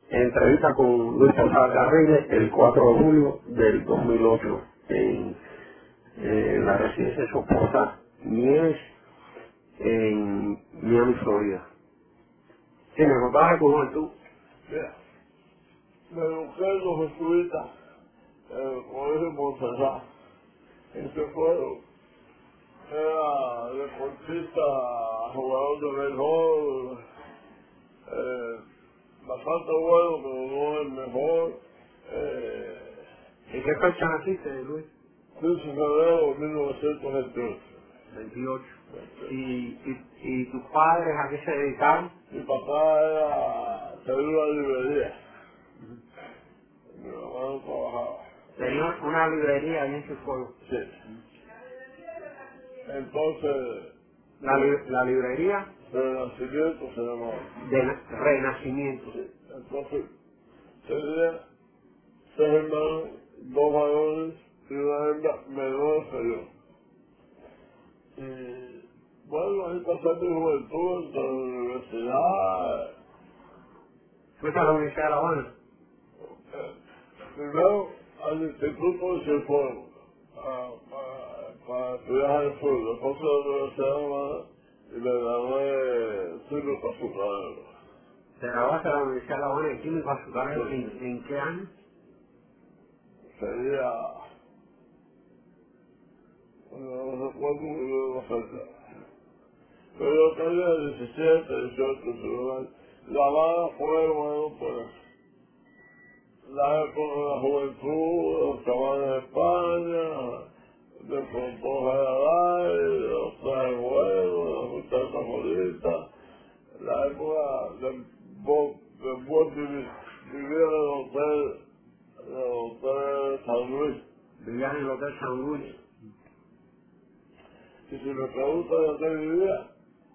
Entrevista con Luis Posada Carriles el 4 de julio del 2008 en la residencia de su esposa Nieves en Miami, Florida. Sí, me contaba de tu juventud. Mira, me eduqué en los jesuitas, en el colegio Montserrat. Ese pueblo era deportista, jugador de béisbol, bastante bueno, pero no el mejor. ¿En qué fecha naciste, Luis? 15 de febrero de 1928. 28. ¿Y tus padres a qué se dedicaban? Mi papá tenía una librería. Mi mamá no trabajaba. Tenía una librería en ese pueblo. Sí. Entonces, La librería Renacimiento se llamaba. del Renacimiento. Sí. Entonces, tenía 6 hermanos, 2 varones y una hembra menor que yo. Y bueno, ahí pasé mi juventud en la universidad. ¿Fuiste a la Universidad de La Habana? Primero al Instituto de Cienfuegos para estudiar el sur. Después a la Universidad de La Habana y me gradué químico azucarero. ¿Te graduaste de la Universidad de La Habana en químico azucarero? ¿En qué año? Sería, no recuerdo muy bien la fecha. Pero yo tenía 17, 18, 19. La Habana fue, bueno, pues, la época de la juventud, los chavales de España, de pronto general, los trajes buenos, las muchachas bonitas, la época del buen vivir. Vivía en el hotel San Luis. Vivías en el Hotel San Luis. Y si me preguntan de qué vivía,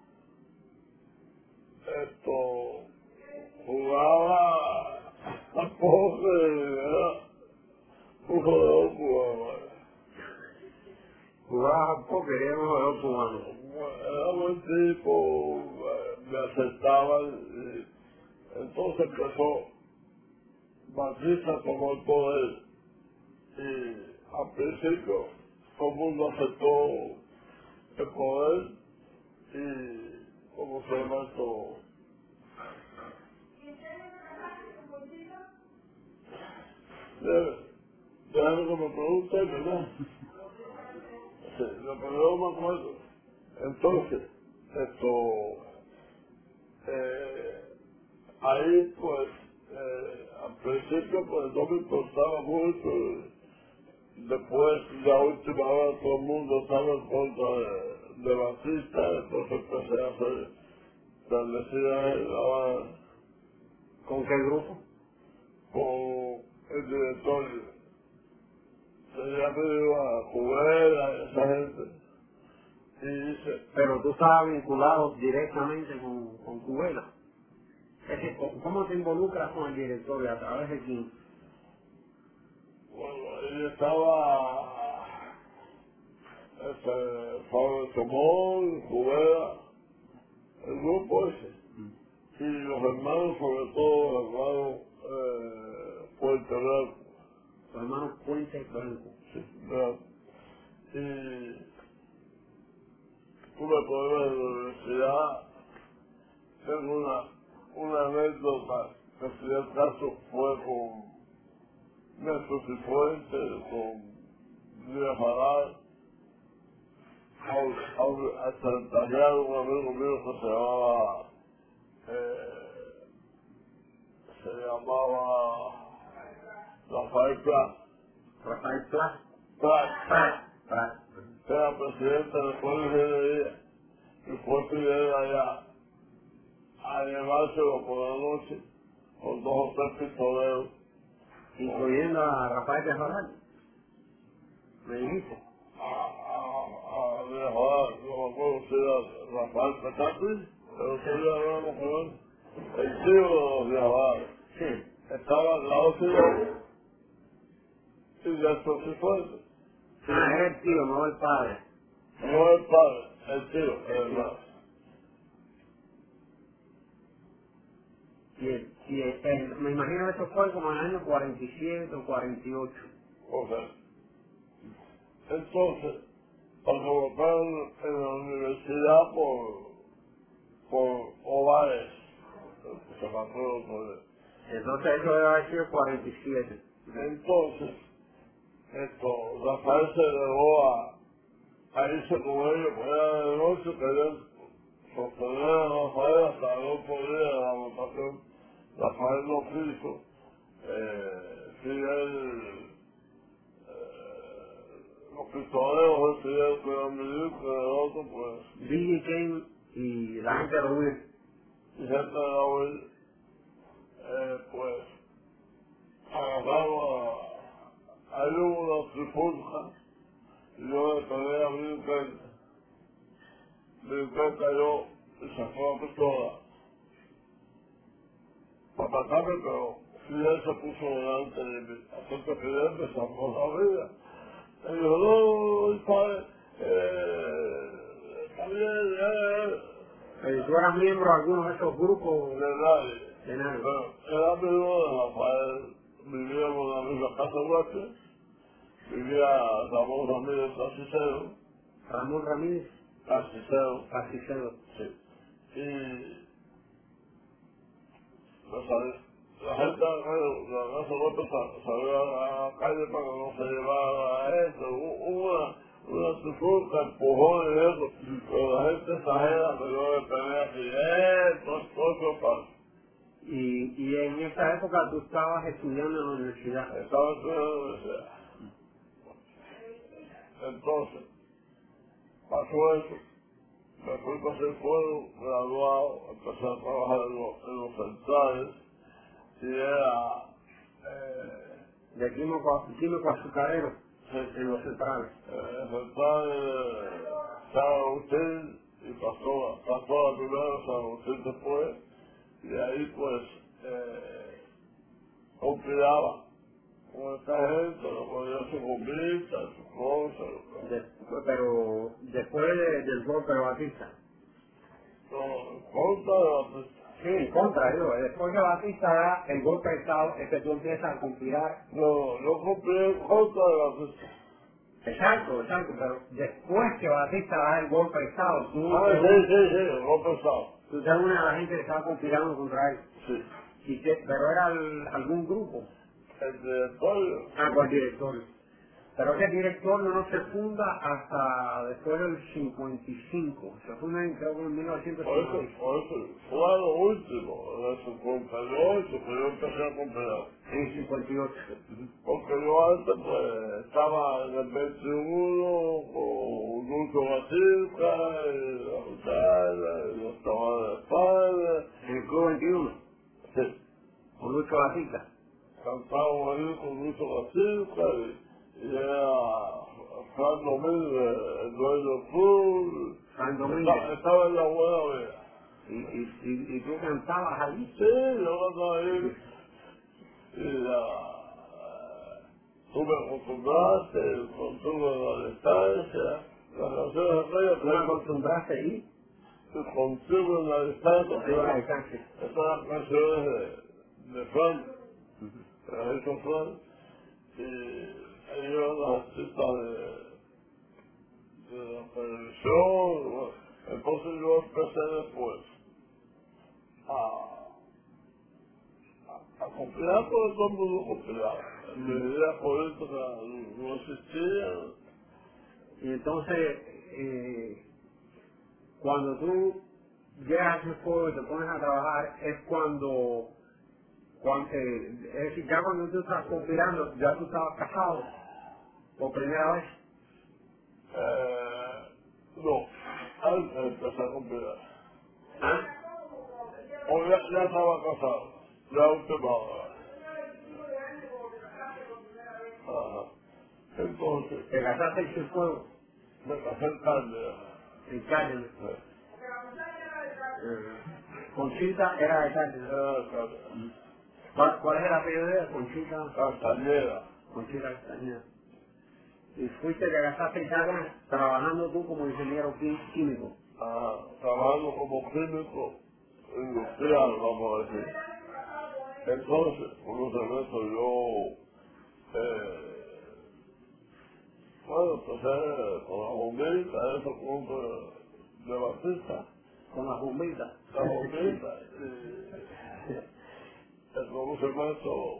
jugaba a póker, era un jugador cubano. Jugabas al póquer, era un jugador cubano. Era buen tipo, me aceptaban. Entonces empezó Batista tomó el poder y al principio todo el mundo aceptó el poder y como se llama esto, déjame que me pregunte, ¿verdad? Sí, lo que yo me acuerdo. Entonces, ahí pues, al principio pues no me importaba mucho. Después, la última hora, todo el mundo estaba en contra de Batista, entonces empecé a hacer clandestinas en La Habana ¿Con qué grupo? con el directorio. Tenía pedido a Cubera y esa gente. Y dice, Pero tú estabas vinculado directamente con Cubela. Es decir, ¿cómo te involucras con el directorio? ¿A través de quién? bueno, ahí estaba Pablo Tomón, Cubera, el grupo ese. Y los hermanos, sobre todo los hermanos Puerto Rico. Los hermanos Puente Blanco. Sí, ¿verdad? Y tuve problemas en la universidad. Tengo una anécdota que si el caso fue con Néstor Cifuentes, con Díaz Faral, hasta el taller un amigo mío que se llamaba Rafael Prat. Rafael Plat. Prat. Era presidente del Colegio de Ingeniería y fue fidel allá a llevárselo por la noche con 2 o 3 pistoleros. Incluyendo a Rafael de Jorral. ¿Me dijiste? A mejorar, no me acuerdo si era Rafael Petati, pero sí le hablamos con él. El tío de los viajados. Sí. Estaba al lado de y ya esto se fue. Ah, era el tío, no el padre. No el padre, el tío, el hermano. Me imagino que eso fue como en el año 47 o 48. Ok. Entonces, cuando colocaron en la universidad por Ovares, se pasó por él. Entonces eso debe haber sido 47. Entonces, Rafael se negó a irse con ellos, porque era de noche, querían sostener a Rafael hasta no podía la votación. Rafael no quiso. Fidel, los pistoleros, Fidel que era ministro, el otro, pues, B.J. King y la gente de Rubén. y gente de la UIL, pues, agarraron ahí hubo una trifulca, y yo le pegué a Blinken. Blinken cayó y sacó la pistola para matarme, pero Fidel se puso delante de mí. Así que Fidel me sacó la vida. Y dijo, no, padre, está bien, ¿Tú eras miembro de alguno de esos grupos? de nadie. De nada. Pero era amigo de Rafael, vivíamos en la misma casa Huache, vivía Ramón Ramírez Casicero. Ramón Ramírez. Casicero. Sí. Y la gente de la casa López salió a la calle para que no se llevara a esto. Hubo una trifulca, empujones y eso, pero la gente exagera, pero yo le pegué así, todo pasa. Y en esa época tú estabas estudiando en la universidad. Estaba estudiando en la universidad. Entonces, pasó eso, me fui para hacer fuego, graduado, empecé a trabajar en los centrales, y era, De químico azucarero en los centrales. centrales San Agustín, y pasó la primera San Agustín después, y ahí pues, confiaba con esta gente, lo ponía su comida, sus cosas, Pero después del golpe de Batista. en contra de la Sí, en contra, digo. Después de Batista da el golpe de Estado, es que tú empiezas a conspirar. no, yo compré en contra de la fiesta. Exacto, pero después que Batista da el golpe de Estado, tú No pensaba. tú te unes a la gente que estaba conspirando contra él. Sí. Pero era algún grupo. El directorio. Pues directorio. Pero ese directorio no se funda hasta después del 55. Se funda creo que en Por 1955. eso, fue a lo último, en el 58, que yo empecé a comprar. En 58. Porque yo antes, pues, estaba en el 21 con Lucho Basilca, y la Rutana, y los Tamares de España. En el Club 21. Sí. Con Lucho Basilca. Cantábamos ahí con Lucho Basilca, y era Fran Domínguez, el dueño del club. San Domingo. Estaba en la buena vida. Y tú cantabas allí. Sí, yo andaba ahí. Y tú me acostumbraste, contuve la distancia. Las canciones de aquella ¿Tú me acostumbraste ahí? contuve la distancia. Contigo la distancia. Estas eran canciones de Fran, que las hizo Fran. Y ellos eran los artistas de la televisión. Entonces yo empecé después a confiar porque todo el mundo confiaba. Mi idea política no existía. Y entonces, cuando tú llegas a ese fuego y te pones a trabajar, es cuando es decir, ya cuando tú estás conspirando, ya tú estabas casado por primera vez. No, antes empecé a confiar. ¿Ah? O ya estaba casado, ya última hora. Ajá. Entonces, Te casaste en el fuego, me casé en Cárdenas. en Cárdenas. Sí. Conchita era de Cárdenas. Era de Cárdenas. ¿Cuál es el apellido de ella? Conchita. Castañeda. Conchita Castañeda. Y fuiste, te casaste en Cárdenas trabajando tú como ingeniero químico. Trabajando como químico industrial, vamos a decir. Entonces, unos eventos yo, bueno, empecé con la bombita, eso de Batista, Con las bombitas. la bombita, el conocimiento,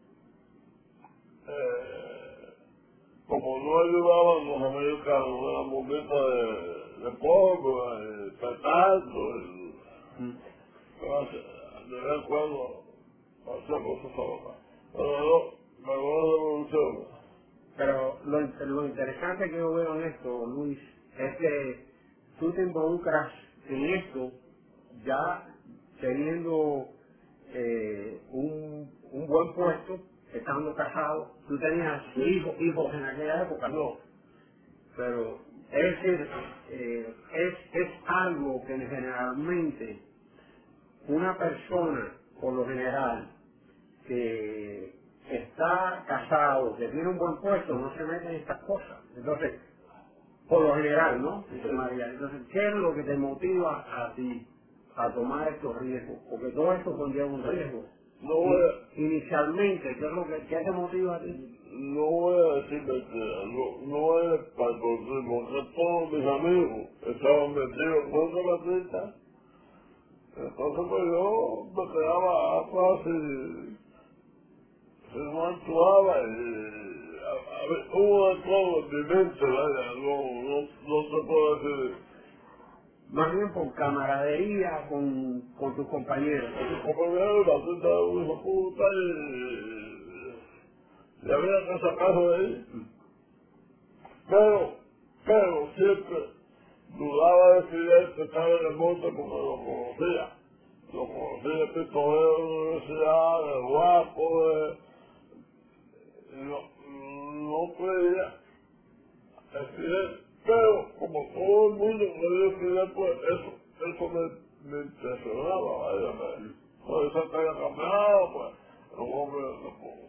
como no ayudaban los americanos, eran bombitas de polvo, de petardo, de vez en cuando hacía cosas locas. Pero no, me voy a la revolución. Pero lo interesante que yo veo en esto, Luis, es que tú te involucras en esto ya teniendo un buen puesto, estando casado. Tú tenías hijos en aquella época, no. Pero es decir, es algo que generalmente una persona, por lo general, que está casado, que tiene un buen puesto, no se mete en estas cosas. Entonces, por lo general, ¿no? María, entonces, ¿qué es lo que te motiva a ti a tomar estos riesgos? Porque todo esto conlleva un riesgo. No voy a, Inicialmente, ¿qué te motiva a ti? no voy a decir mentiras, no es patriotismo, porque todos mis amigos estaban metidos contra la triste. Entonces pues yo me quedaba fácil, se no actuaba y hubo de todo en mi mente, vaya, no se puede decir. Más bien por camaradería con tus compañeros. Como veo la triste de un hijo puta y había que sacarlo de ahí. Pero siempre dudaba de Fidel que estaba en el monte porque lo conocía. Lo conocía de pistolero de la universidad, de guapo, no creía en Fidel. Pero como todo el mundo creía en Fidel, pues eso me impresionaba, vaya, por eso que haya cambiado, pues, el hombre,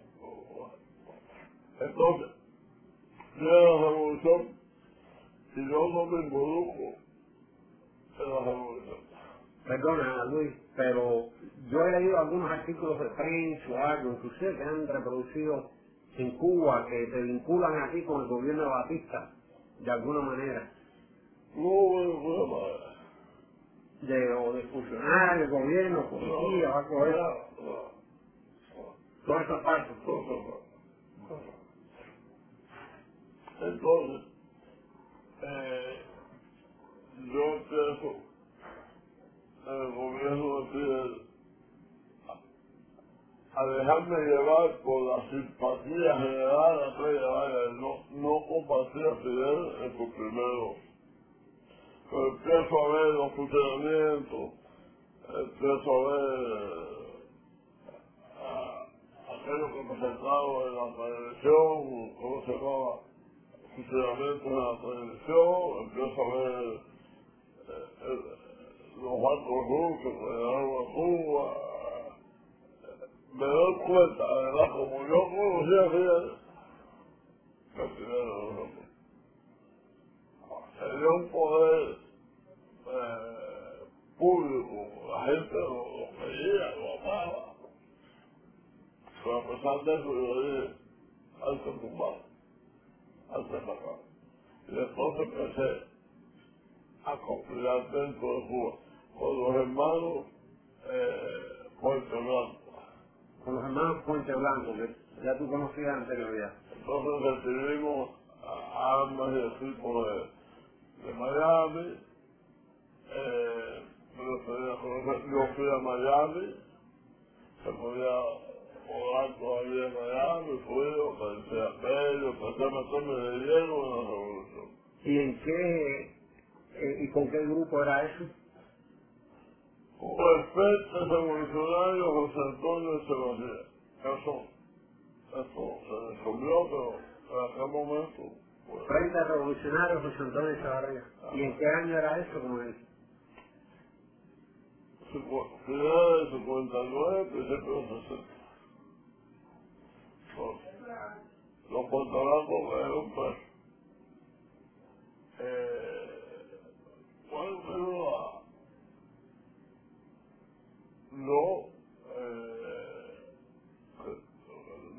entonces, llega la revolución y yo no me involucro en la revolución. Perdona, Luis, pero yo he leído algunos artículos de prensa o algo, inclusive que han reproducido en Cuba, que te vinculan aquí con el gobierno de Batista, de alguna manera, No voy o de funcionar el gobierno, policía, o algo de eso. Toda esa parte. Entonces, yo empiezo en el gobierno de Fidel a dejarme llevar por la simpatía general de aquella vaya, no compartía a Fidel en su primero. Pero empiezo a ver los funcionamientos, empiezo a ver aquello que presentaba en la televisión, cómo se llamaba, funcionamientos en la televisión, empiezo a ver los barcos rusos que llegaron a Cuba. Me doy cuenta, además, como yo conocía a Fidel, que Fidel era un hombre. Tenía un poder público, la gente lo veía, lo amaba. Pero a pesar de eso, yo dije, alto tumbado, alto sacado. Y entonces empecé a confiar dentro de Cuba con los hermanos Puerto Blanco. Con los hermanos Puente Blanco, que ya tú conocías anterioridad. Entonces recibimos armas y equipos de Miami. Yo fui a Miami, se podía volar todavía en Miami, fui, pensé a Pedro, empecé a meterme de lleno en la revolución. ¿Y en qué, y con qué grupo era eso? Como experto revolucionario José Antonio Echeverría. Eso se descubrió, pero en aquel momento, pues, Frente Revolucionario José Antonio Echevarría. ¿Y en qué año era eso, como él? finales de 59, principios de 60. Los portalatos cayeron presos. Bueno, pero no,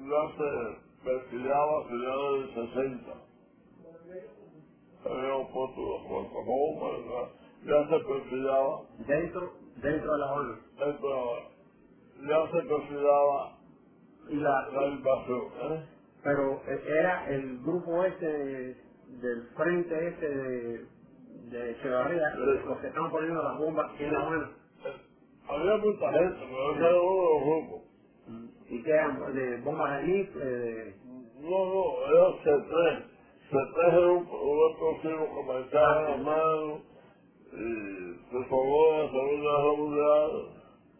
ya se perfilaba a finales del 60. Habíamos puesto los cuerpos, ya se perfilaba. Dentro de la ONU. Ya se perfilaba Y la invasión. pero era el grupo del frente de Echevarría, los que estaban poniendo las bombas en la ONU. Había mucha gente, pero ese era uno de los grupos. ¿Y qué eran? ¿De bombas de NIF? No, era C3. C3 era un explosivo que marchaba en las manos y se formó en la Segunda Guerra Mundial.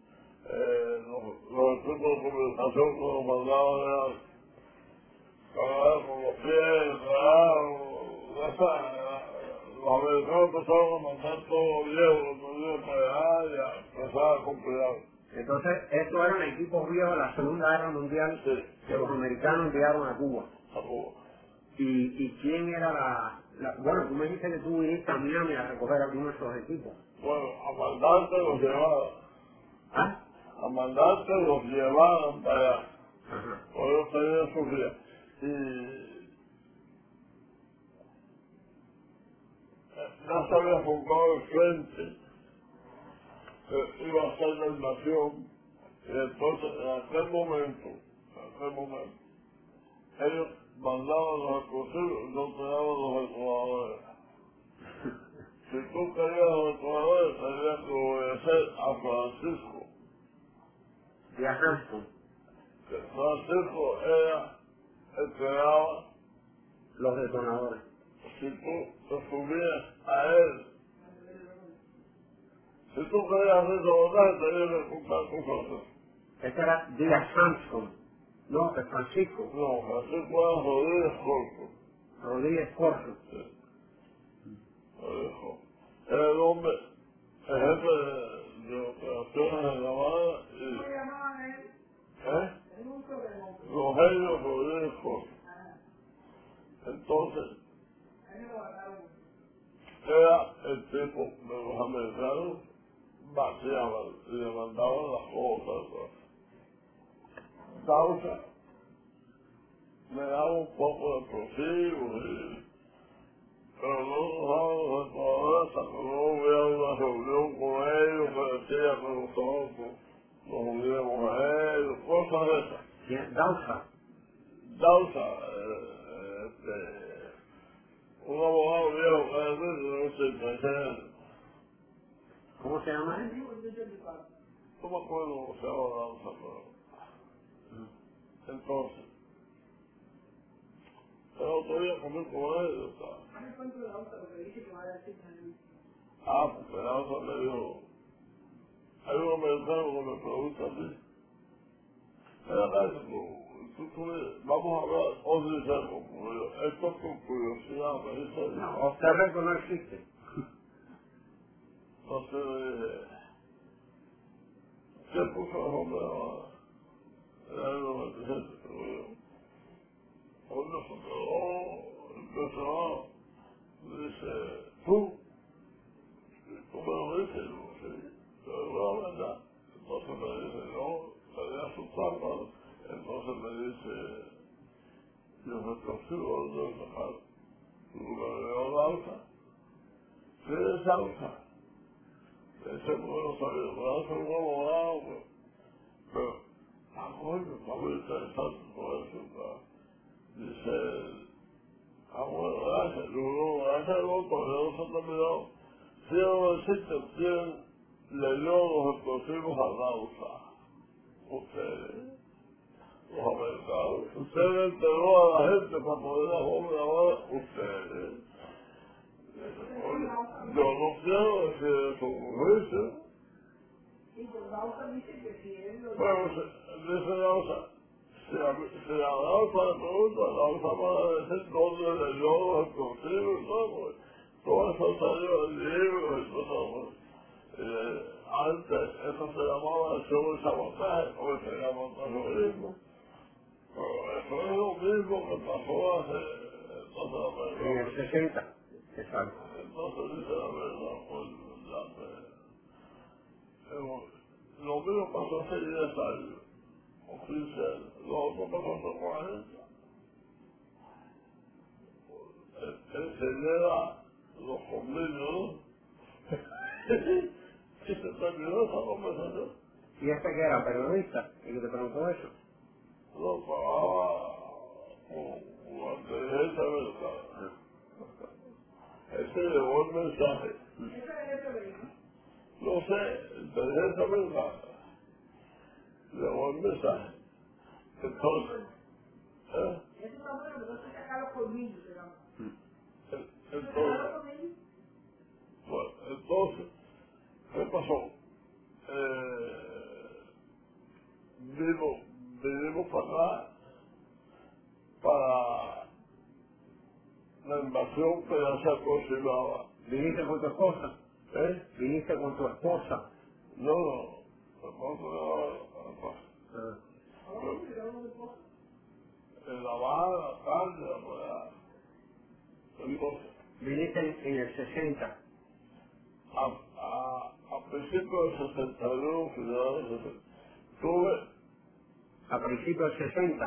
Los equipos de comunicación que nos mandaban eran cargar con los pies, los americanos empezaron a mandar todo viejo, los niños para allá y a empezar a cumplir. Entonces, estos eran equipos viejos de la Segunda Guerra Mundial que los americanos enviaron a Cuba. ¿Y quién era bueno, tú me dijiste que tú viniste a Miami a recoger algunos de esos equipos. Bueno, a mandarte los llevaban. ¿Ah? A mandarte los llevaban para allá. Por eso tenía sus días. Y ya se había formado el frente que iba a ser la invasión. Y entonces, en aquel momento, ellos mandaban los explosivos y no te daban los detonadores. Si tú querías los detonadores, tenías que obedecer a Francisco. ¿Y a Hampton? Que Francisco era el que daba los detonadores. Si tú te subías a él, si tú querías detonar, tenías que contar con Francisco. Este era Díaz Hampton. No, es Francisco. No, Francisco era Rodríguez Corto. Rodríguez Corto. Sí. Era el hombre, el jefe de operaciones de Navarra y... Rogelio Rodríguez Corto. Entonces, era el tipo de los americanos, vaciaban y le mandaban las cosas. Causa, me daba un poco de explosivos, pero no nos daban los detonadores hasta que no hubiera una reunión con ellos que decía que nosotros nos uniremos a ellos, cosas de esas. ¿Quién? Dausa. Un abogado viejo que es de 86 años. ¿Cómo se llama él? No me acuerdo cómo se llama Dausa, pero... Entonces, el otro día comí con él, porque Dausa me dijo, hay un americano que me pregunta a mí, vamos a hablar otro día, esto es con curiosidad, me dice, No, Osterreco no existe. entonces le dije, ¿qué puso el hombre ahora? Era el 97, pero yo, cuando se quedó impresionado, me dice, ¿tú me lo dices? Yo, sí, pero la verdad. Entonces me dice, no, se había asustado, entonces me dice, yo me consigo de sacar, tú me veo Dausa, ¿qué es Dausa? Ese no sabía, me hace un abogado, pero, coño, está muy interesante todo eso, dice, bueno, gracias, no, gracias al otro, no se ha terminado. Si no existe, ¿quién le dio los explosivos a Dausa? Ustedes, los americanos. Ustedes enteró a la gente para poder la bomba ahora, ustedes. Yo no quiero decir eso como dice. Bueno, dice Dausa, si a Dausa le pregunta, Dausa va a decir dónde le dio los explosivos y todo, todo eso salió en libros y todo. Antes eso se llamaba el show de sabotaje, hoy se llama terrorismo. Pero eso es lo mismo que pasó hace, En el 60. Exacto. entonces dice la verdad, pues lo mismo pasó hace 10 años, o 15 años. Los otros me costó 40. Enseñé los convenios, ¿no? Y se terminó esa conversación. ¿Y este que era periodista? ¿Y que te preguntó eso? No trabajaba con la inteligencia americana. Ese llevó el mensaje. No sé, inteligencia americana. Llevó el mensaje. Entonces, entonces, ¿qué pasó? Vinimos para acá para la invasión que ya se aproximaba. ¿Viniste con tu esposa? ¿Eh? ¿Viniste con tu esposa? No, en La Habana, la tarde, pues, entonces, ¿Viniste en el 60? a principios del 61, finales del 60, tuve, ¿A principios del 60?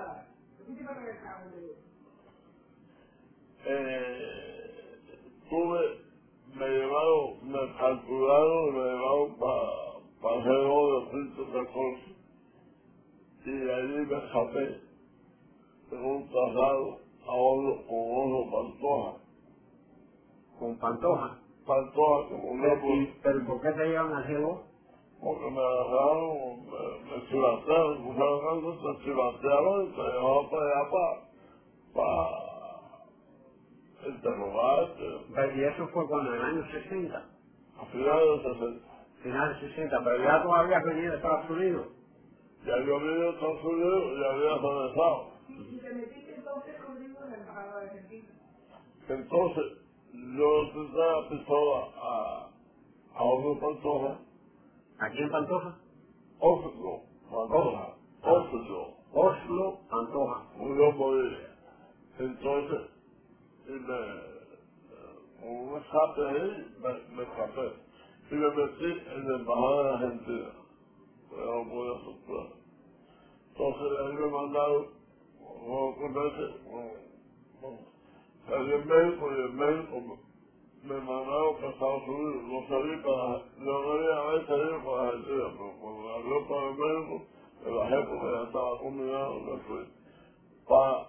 me llevaron, me calcularon y me llevaron para hacer de Pinto de Corso. Y allí me escapé en un traslado con Oro Pantoja. ¿Con Pantoja? Pantoja, como una ¿Pero por qué te llevan al G2? porque me agarraron, me chivatearon, me chivatearon y me llevaron para allá para interrogarte. ¿Y eso fue cuando en el año 60? A finales del 60. Final del 60, pero ya tú habías venido de Estados Unidos. Ya yo vine a Estados Unidos y había regresado. ¿Y te metiste entonces conmigo en la embajada de Argentina? Entonces, yo senté la pistola a Oslo Pantoja. ¿A quién Pantoja? Oslo Pantoja. Oslo Pantoja. Murió morir. Entonces, con un escape ahí, me escapé. Y me metí en la embajada de Argentina. Pero no pude asustar. Entonces, ahí me mandaron, salió el médico y el médico me mandaron para Estados Unidos. No salí yo quería haber salido para Argentina, pero cuando me abrió para el médico, me bajé porque ya estaba combinado y me fui para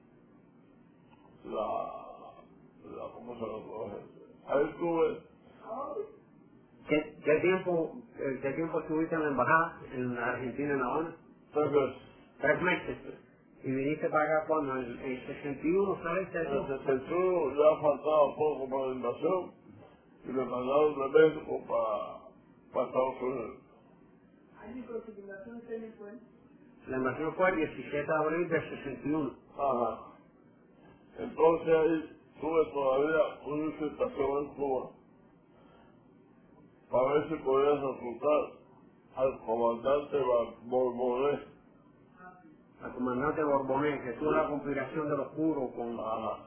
¿cómo se llama? Ahí estuve. ¿Qué tiempo estuviste en la embajada en la Argentina, en La Habana? 3 meses. 3 meses. ¿Y viniste para acá cuando? ¿En el 61 saliste En eso? el 61 ya faltaba poco para la invasión y me mandaron de México para Estados Unidos. ¿Ahí con su fundación usted me fue? La invasión fue el 17 de abril del 61. Ajá. Entonces ahí tuve todavía una infiltración en Cuba para ver si podía reclutar al comandante Borbonés. Al comandante Borbonés, que tuvo la conspiración de los puros con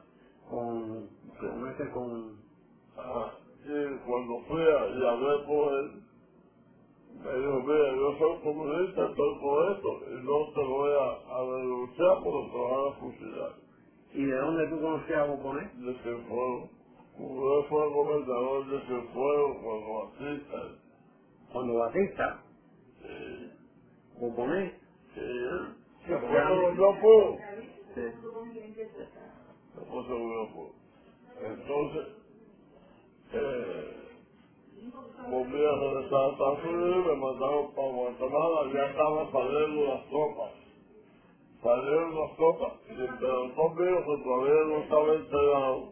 Y cuando fui y hablé con él, me dijo, mira, yo soy comunista, estoy con esto, y no te voy a denunciar porque te van a fusilar. ¿Y de dónde tú conocías a Borbonés? De Cienfuegos. Como él fue gobernador de Cienfuegos cuando Batista. Cuando Batista. Sí. Borbonés. Sí. Sí, Yo puedo. Sí. Después yo puedo. Entonces, volví a regresar a Estados Unidos, me mandaron para Guatemala, ya estaban saliendo las tropas. Salieron las tropas, pero conmigo que todavía no estaba entregado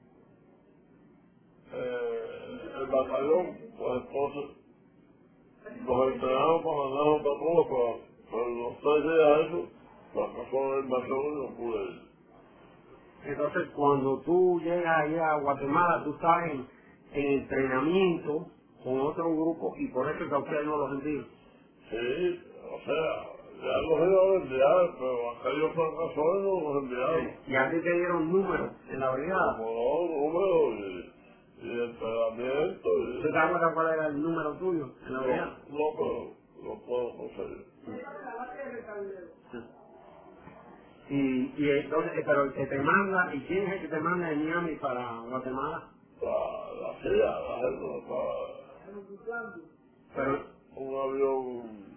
el batallón, pues entonces nos entregaron para mandarnos para Cuba, pero los 3 días eso, pasó la invasión y no pude ir. Entonces, cuando tú llegas allá a Guatemala, tú estás en entrenamiento con otro grupo y por eso que a ustedes no los envían. Sí, o sea, ya los iban a enviar, pero aquellos fracasados no los enviaron. Y a ti te dieron números en la brigada. Como números y entrenamiento. ¿Tú te acuerdas cuál era el número tuyo en la brigada? No, pero lo puedo conseguir. La base de recaudeo. Y entonces, pero el que te manda, ¿y quién es el que te manda de Miami para Guatemala? La CIA, la gente para Pero, un avión,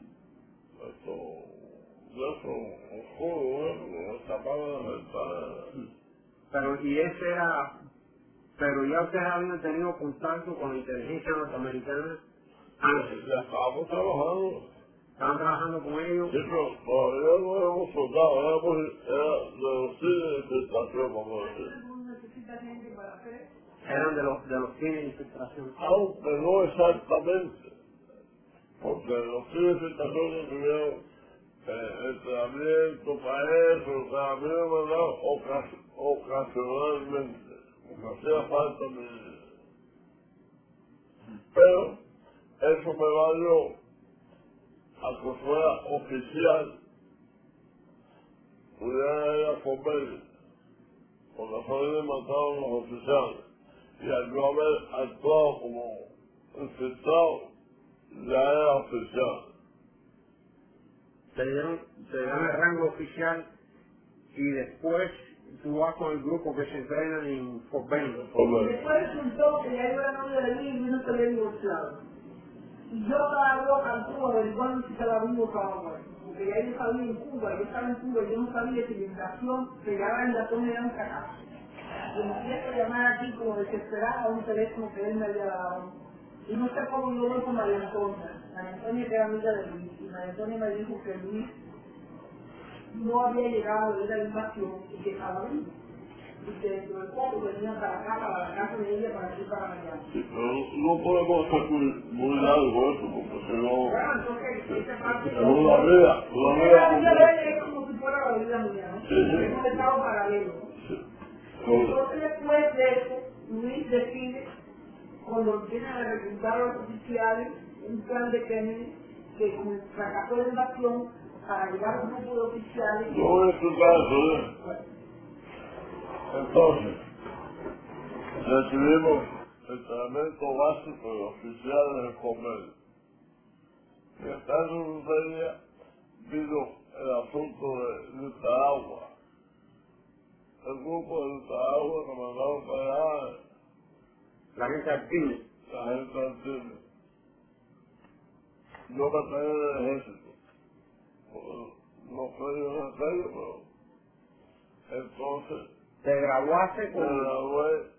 de eso, oscuro, tapado de la ventana. pero, y ese era, pero ya ustedes habían tenido contacto con la inteligencia norteamericana antes. Ya estábamos trabajando. Estaban trabajando con ellos. Sí, pero todavía no hemos soldado, era de los cines de infiltración, vamos a decir. ¿Uno necesita gente para hacer? Eran de los fines de infiltración. Aunque no exactamente, porque los cines de infiltración no tuvieron entrenamiento para eso, o sea, a mí me mandaron ocasionalmente, porque hacía falta mi... Pero eso me valió a que fuera oficial, pudiera ir a comer, porque fue de mataron a los oficiales, y al no haber actuado como infiltrado, ya era oficial. Te dieron el rango oficial y después tú vas con el grupo que se entrena en Fort Benning. Después resultó que ya yo era novio de mí y no se había divorciado. Y yo estaba loca en Cuba averiguando si estaba vivo o estaba muerto. Porque ya yo sabía en Cuba, yo estaba en Cuba y yo no sabía si la invasión, se llamaba invasión era un fracaso. Y me empiezo a llamar aquí como desesperada a un teléfono que él me había dado. Y no sé cómo yo voy con María Antonia. María Antonia que era amiga de Luis. Y María Antonia me dijo que Luis no había llegado de la invasión y que estaba vivo. Y que dentro de poco venía para acá, para la casa de ella, para aquí, para Miami. Sí, pero no podemos hacer muy largo eso, porque si no... Bueno, entonces, esa parte... Es una vida, la vida de él es como si fuera la vida mía, ¿no? Sí, sí. Es un estado paralelo. Sí. Entonces, después de eso, Luis decide, cuando empiezan a reclutar a los oficiales, un plan de Kennedy, que con el fracaso de la invasión, para llegar a un grupo de oficiales... Yo voy a explicar eso, ¿eh? Entonces, recibimos entrenamiento básico de oficiales de comer. Y en caso sucedía, vino el asunto de Nicaragua. El grupo de Nicaragua que mandaron para allá, La gente alpina. la gente antigua. Yo me caí en el ejército. No fue yo en el calle, pero entonces Te graduaste me con... gradué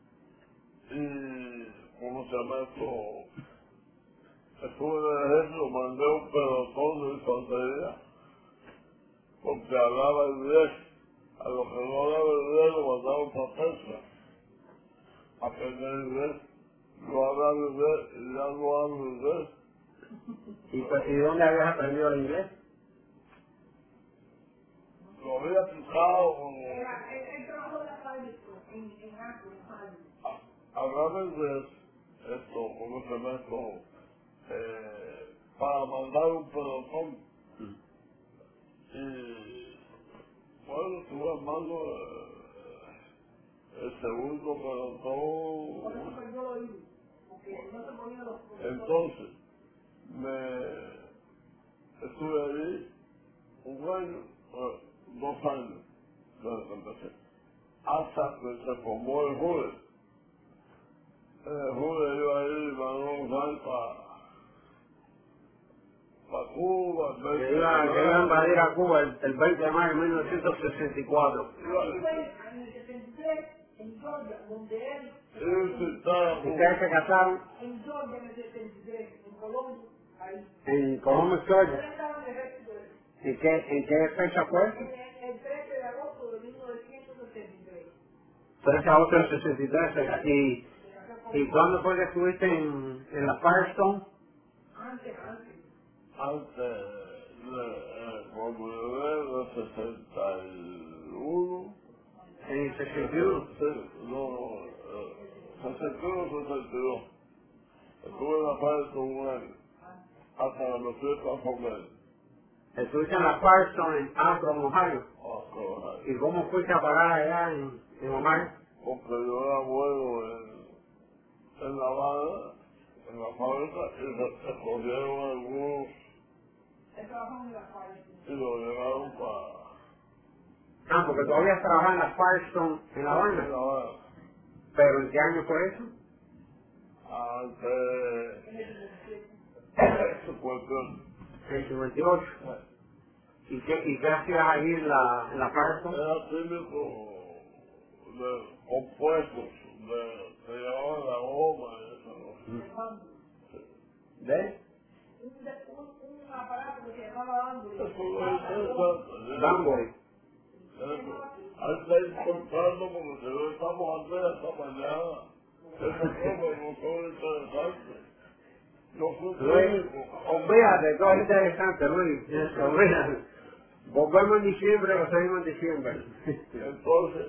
y, ¿cómo se llama esto? Estuve en el ejército, mandé un pelotón de infantería porque hablaba inglés. A los que no hablaban inglés lo mandaron para Texas a aprender inglés. No hablaba inglés y ya no hablo inglés. ¿Y dónde habías aprendido el inglés? Lo había aplicado Él trabajó en la fábrica, en Apple, en fábrica. hablaba inglés, esto, ¿cómo se llama esto? Para mandar un pelotón. Y bueno, estuve armando el segundo pelotón. Por eso perdió el oído, porque no se ponía los... Entonces, estuve allí un año, 2 años, desde que empecé, hasta que se formó el JUDE. El JUDE iba a ir y mandó un año para Cuba, Que iba a invadir a Cuba el 20 de mayo de 1964. En el 73, en Georgia, donde él... ¿Ustedes se casaron? En Georgia, en el 73, en Colombia, ahí. En Columbus, Él Georgia. estaba en el ejército de... ¿En qué fecha fue? El 13 de agosto de 1973. 13 de agosto del 63. ¿Y cuándo fue que estuviste en la Firestone? Antes. Antes de volver de 61. En el 61. No, 61, 62. Estuve en la Firestone un año, hasta que me fui para comer. Estuviste en la Firestone en Akron, Ohio. ¿Y cómo fuiste a parar allá en Ohio? Porque yo era bueno en La Habana, en la fábrica, y se cogieron algunos Él trabajó en la calle. y lo llevaron para Ah, porque todavía trabajaba en la Firestone en La Habana. La Habana. ¿Pero en qué año fue eso? Antes su cuestión. En el 58. ¿Y qué hacías ahí en la Firestone? Era químico de compuestos, se llevaban la goma y eso, ¿no? ¿De? Un aparato que se llamaba Danbury. Eso es interesante. Danbury. Hay que ir comprando porque si no estamos aquí hasta mañana. Esa cosa no son interesantes. Yo fui Luis, químico. olvídate, todo es interesante, Luis. Olvídate. Volvemos en diciembre, lo seguimos en diciembre. Entonces,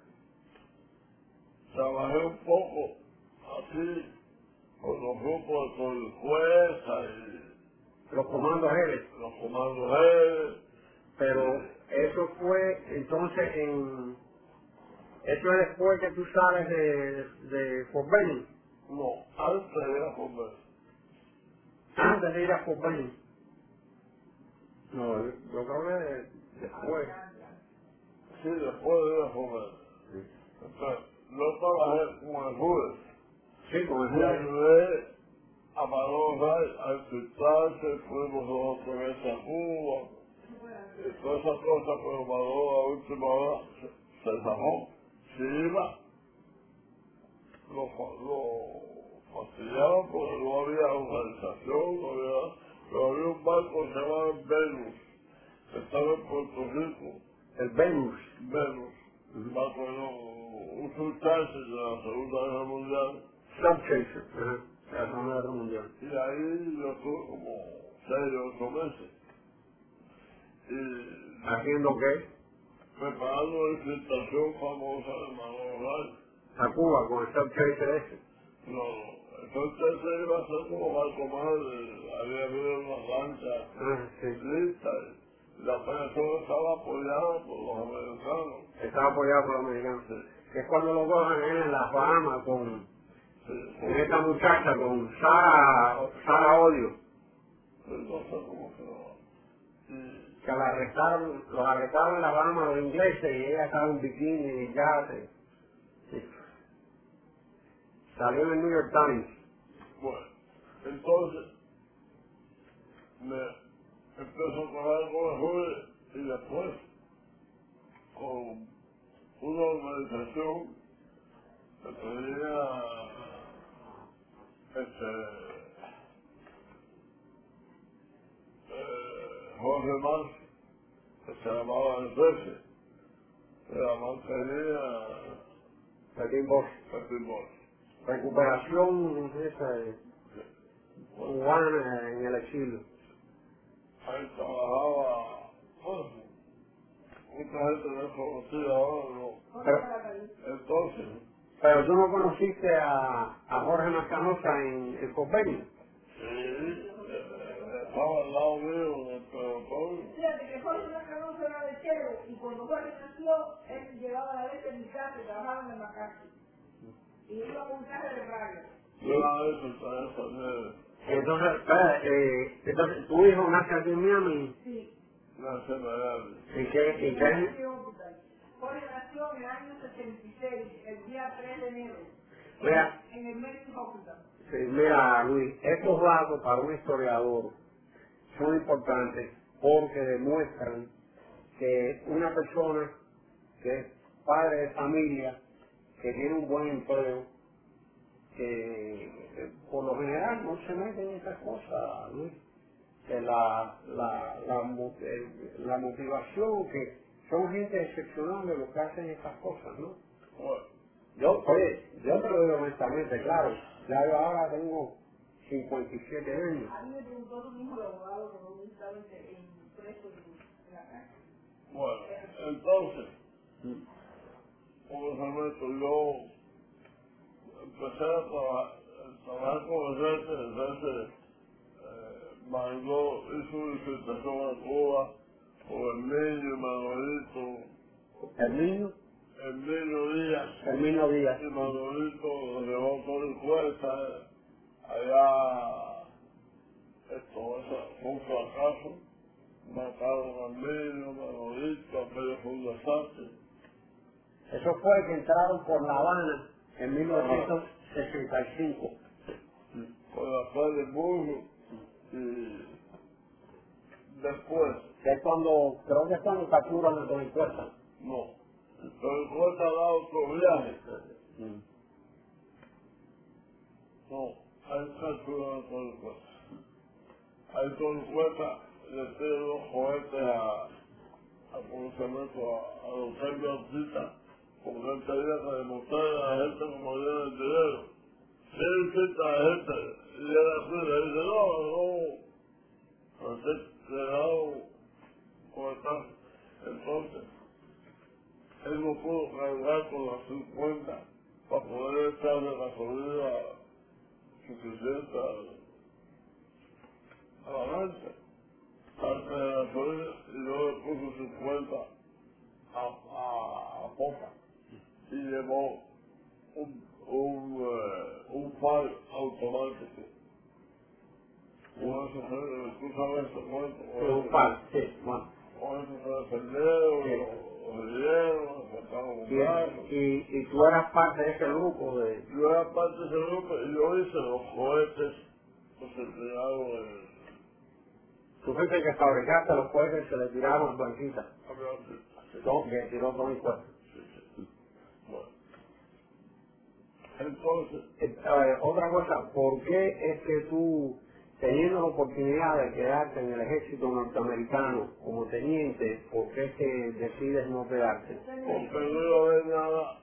trabajé un poco así con los grupos con jueza y Los comandos L. los comandos G. Pero eso fue entonces eso es después que tú sales de Fort Benning, No, antes de comer. antes de ir a Fort Benning. No, yo creo que después. Sí, después de comer. Entonces, no trabajé con el juez. Sí, con el Y juez. ayudé a Manuel Ray a infiltrarse, fuimos 2 o 3 veces a Cuba. Y todas esas cosas, pero Manuel a última hora se zafó. Si iba, lo fastidiaban porque no había organización, pero había un barco que se llamaba Venus, que estaba en Puerto Rico. El Venus. Venus, un barco un subchaser de la Segunda Guerra Mundial. Subchaser. Ajá. La Segunda Guerra Mundial. Y ahí yo estuve como 6 o 8 meses. Y ¿Haciendo qué? preparando la infiltración famosa de Manuel Ray. A Cuba, con el Subchaser ese. No, entonces se iba a ser como barco más, había habido una lancha Ah, sí. lista. La operación estaba apoyada por los americanos. Estaba apoyado por los americanos. Sí, Que es cuando lo cojan él en las Bahamas con sí, esta muchacha, con Sara Odio. no sé cómo se llama. Y Que los arrestaron en la Bahamas los ingleses y ella estaba en bikini y yate. Sí. Salió en el New York Times. bueno, entonces me empezó a trabajar con el juez y después con una organización que tenía Jorge Más, que se llamaba el jefe, que la mantenía Pepín Bosch. Pepín Bosch. Recuperación esa, cubana en el exilio. Ahí trabajaba, bueno, mucha gente desconocida ahora, ¿no? Entonces, Pero tú no conociste a Jorge Mascanosa en Fort Benning. sí, estaba al lado mío en el pelotón. Fíjate que Jorge Mascanosa era lechero y cuando Jorge nació, él llevaba la leche en mi casa y trabajaba en el McCarthy. Y iba con un carro de radio. Yo la he hecho también. Entonces, entonces tu hijo nace aquí en Miami. Sí. Nace en Miami. ¿En qué año? Jorge nació en el año 66, el día 3 de enero, Mira, en el Mercy Hospital. sí, mira, Luis, estos datos para un historiador son importantes porque demuestran que una persona que es padre de familia, que tiene un buen empleo, que por lo general no se mete en esas cosas, Luis. Que la motivación, que son gente excepcional de lo que hacen estas cosas, ¿no? Bueno, Yo te lo digo honestamente, claro, ya yo ahora tengo 57 años. A mí me preguntó su mismo abogado cuando yo estaba preso en la cárcel. bueno, entonces, como se me yo empecé a trabajar con el jefe mandó, hizo una infiltración a Cuba con el niño y Manolito, El niño Díaz, Díaz. y Manolito lo llevó por el juez allá, eso fue un fracaso, mataron a Emilio, Manolito, a Pedro Fundasante. Eso fue que entraron por La Habana en 1965. Con la cual de Burro y después. Es cuando, creo que es cuando capturan a Tony Cuesta. No. Tony Cuesta da otro viaje. No, hay capturan a Tony Cuesta. Ahí Tony Cuesta le tira los cohetes a los cambios artistas, porque él quería que demostrara a la gente como dio el dinero. Si él quita a la gente y él así le dice, no, así le da cohetazo. Entonces, él no pudo cargar con las 50 para poder echarle gasolina suficiente a la lancha. Parte de la gasolina y luego le puso 50 a popa y llevó un faro automático. Con eso tú sabes eso, ¿cuánto? Un par, sí, bueno. Con eso se defendieron, los hirieron, los sacaron un brazo. Y tú eras parte de ese grupo de... Yo era parte de ese grupo y yo hice los cohetes, los entregaron en... Tú fuiste que fabricaste los cohetes que se le tiraron blanquitas. Avión, Que tiró Tony Cuesta. bueno. Entonces, otra cosa, ¿por qué es que tú, teniendo la oportunidad de quedarte en el ejército norteamericano como teniente, por qué es que decides no quedarte? porque no iba a haber nada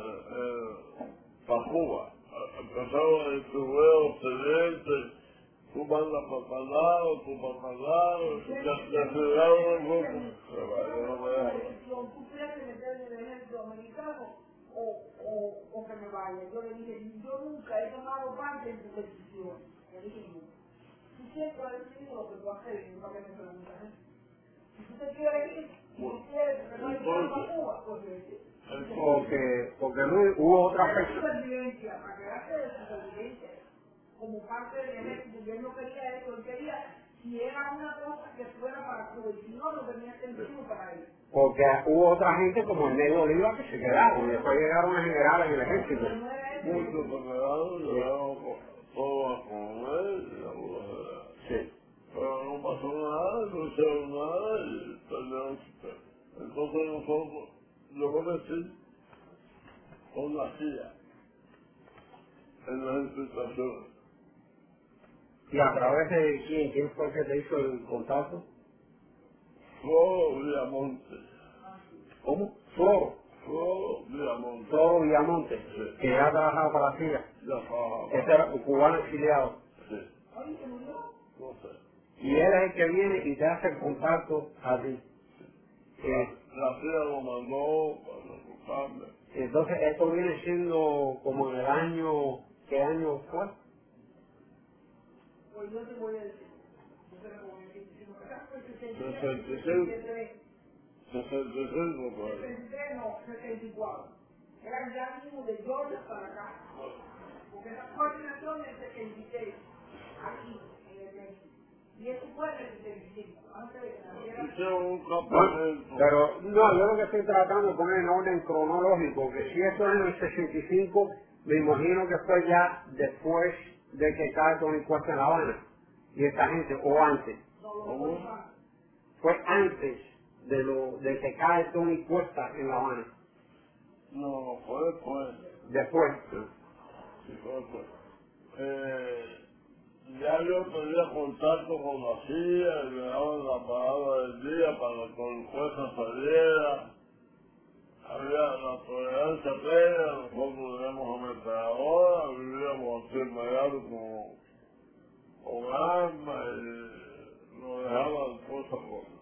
para Cuba. Empezaron a distribuir los tenientes, tú mandas para tal lado, tú para tal lado, ya se llegaron el grupo. No me dejan. ¿Tú quieres meterme en el ejército americano o que me vaya? Yo le dije, yo nunca he tomado parte en tu decisión. Le dije, no. Tú siempre has decidido lo que tú has querido, para que me preguntas eso. Si tú te quieres ir, si tú quieres que me vaya a Cuba, pues Porque no hubo otra para persona. supervivencia, para quedarse de supervivencia, como parte del ejército, y él no quería eso, él quería, si era una cosa que fuera para Cuba, y si no, lo tenía sentido para él. Porque hubo otra gente como el Negro Oliva que se quedaron y después llegaron a generar en el ejército. Muchos se quedaron todos a comer y a volver. Sí. Pero no pasó nada, no hicieron nada y perdieron su fe. Entonces nosotros, yo conocí con la CIA en las instituciones. ¿Y a través de quién? ¿Quién fue el que te hizo el contacto? Floro Villamonte. ¿Cómo? Floro. Floro Villamonte. Floro Villamonte, Sí. que ha trabajado para la CIA. Ya trabajaba. Ese era un cubano exiliado. Sí. No sé. Y él es el que viene y te hace el contacto a ti. La CIA lo mandó para buscarme. Entonces, esto viene siendo como en el año... ¿Qué año fue? Pues yo te voy a decir, yo te lo voy a decir, si no me das, pues 65 por ahí. 63, no, 64. Era ya mismo de Georgia para acá. Porque esa coordinación es 76, aquí, en el México. Y eso fue en el 75, antes de que naciera. Hicieron un campamento. Pero, no, yo lo que estoy tratando de poner en orden cronológico, que si esto es en el 65, me imagino que fue ya después de que cae Tony Cuesta en La Habana. Y esta gente, o antes. Fue antes de que cae Tony Cuesta en La Habana. No, fue después. Después. Sí, fue después. Ya yo tenía contacto con la CIA y me daban la palabra del día para que con fuerza saliera. Había la tolerancia plena, nosotros éramos ametralladoras, vivíamos aquí en Miami con armas y nos dejaban cosas cosas.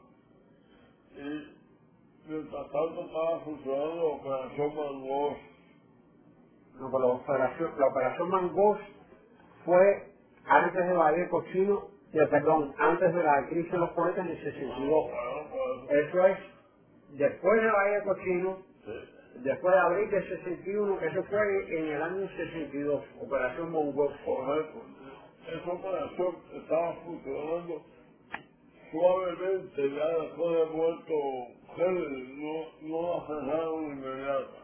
Y mientras tanto estaba funcionando la Operación Mangos. No, pero la operación Mangos fue antes de Bahía Cochino, antes de la crisis de los poetas en el 62. Eso es después de Bahía Cochino, después de abril del 61, eso fue en el año 62, Operación Mangos. Correcto. Esa operación estaba funcionando suavemente, ya después de muerto Kennedy, no la cerraron inmediata.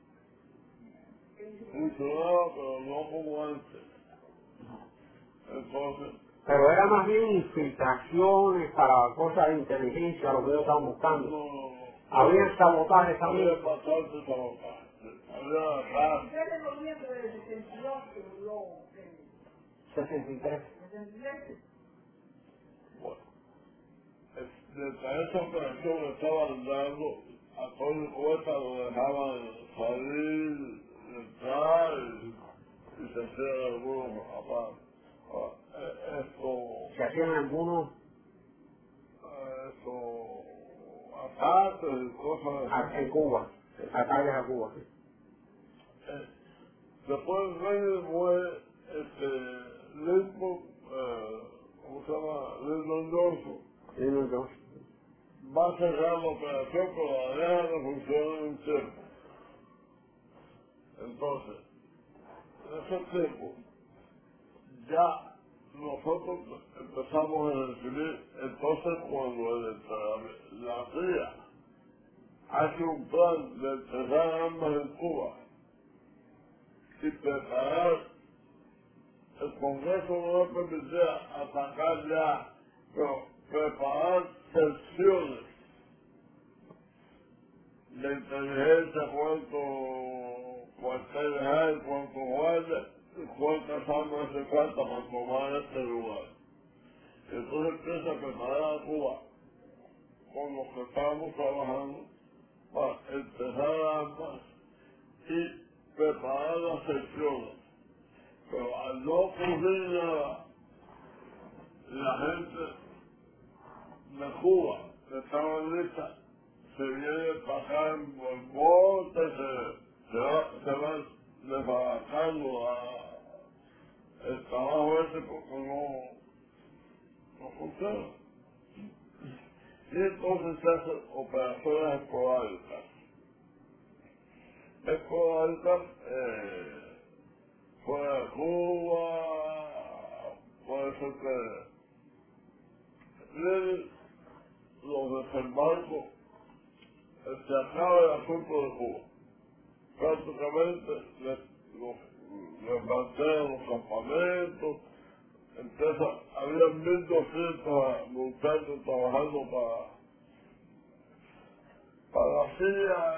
Funcionaba, pero no como antes. Entonces, Pero era más bien infiltraciones para cosas de inteligencia, lo que ellos estaban buscando. no. Había sabotaje también. Había bastante sabotaje. Había gas. 3 de noviembre del 62 se murió en 63. 63. Bueno, desde esa operación estaban dando a todo el cuesta, lo dejaban salir, entrar y se hacían algunos aparatos. Se hacían algunos ataques y cosas así. en Cuba, ataques a Cuba. Después fue Lincoln, ¿cómo se llama? Lyndon Johnson. Sí, no, Va a cerrar la operación, pero la deja de funcionar en un tiempo. Entonces, en ese tiempo, ya nosotros empezamos a recibir, entonces cuando la CIA hace un plan de enterrar armas en Cuba y preparar, el Congreso no le permitía atacar ya, pero preparar secciones de inteligencia, cuarteles hay, cuántos guardias y cuántas armas hace falta para tomar este lugar. Entonces empieza a preparar a Cuba con los que estábamos trabajando para enterrar armas y preparar las secciones. Pero al no ocurrir nada, la gente de Cuba que estaba lista se viene para acá en borbotes, se van desbaratando el trabajo ese porque no funciona. Y entonces se hacen operaciones esporádicas. Esporádicas fuera de Cuba, puede ser que los desembarcos se acaba el asunto de Cuba. Prácticamente les mantener los campamentos, había 1.200 muchachos trabajando para la CIA,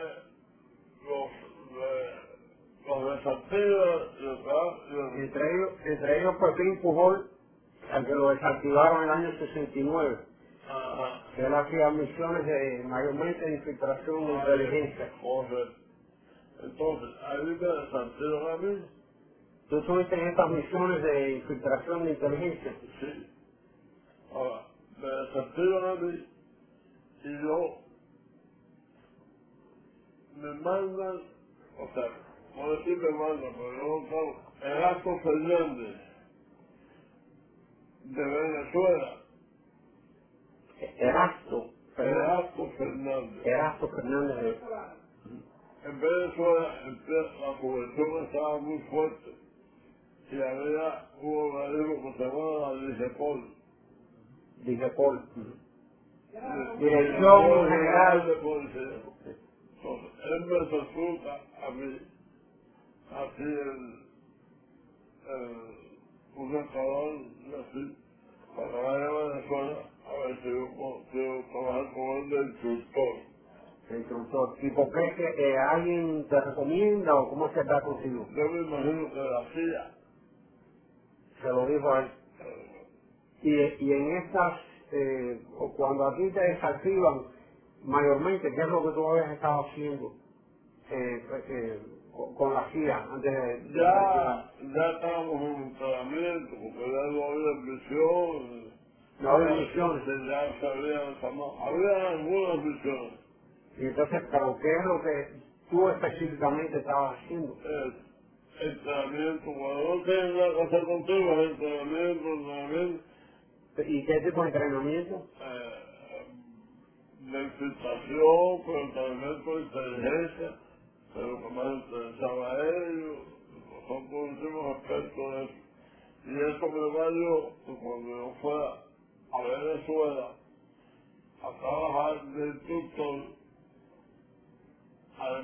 los desactivan y entre ellos Pepín Pujol, al que lo desactivaron en el año 69. Él hacía misiones mayormente de infiltración de inteligencia. Entonces, ahí me desactivan a mí. ¿Tú estuviste en estas misiones de infiltración de inteligencia? Sí. Ahora, me desactivan a mí y yo me mandan, o sea, no decir me mandan, pero yo no Erasto Fernández de Venezuela. Erasto Fernández. En Venezuela la cobertura estaba muy fuerte y había un organismo que se llamaba la DIGEPOL. Dirección General de Policía. Entonces, él me recluta a mí, así un recador así, para vaya a Venezuela, a ver si yo quiero trabajar con él de instructor. ¿Y por qué que alguien te recomienda o cómo se da contigo? Yo me imagino que la CIA Se lo dijo a él. Y en estas, cuando a ti te desactivan, mayormente, ¿qué es lo que tú habías estado haciendo con la CIA antes de ya estábamos en entrenamiento, porque ya no había misiones. No había misiones. Ya se habían llamado. Había algunas misiones. Y entonces, ¿pero qué es lo que tú específicamente estabas haciendo? Entrenamiento, cuando no tienes nada que hacer contigo, es entrenamiento. ¿Y qué tipo de entrenamiento? De infiltración, con entrenamiento de inteligencia, pero que más interesaba a ellos, nosotros hicimos aspectos de eso. Y eso me valió que cuando yo fuera a Venezuela,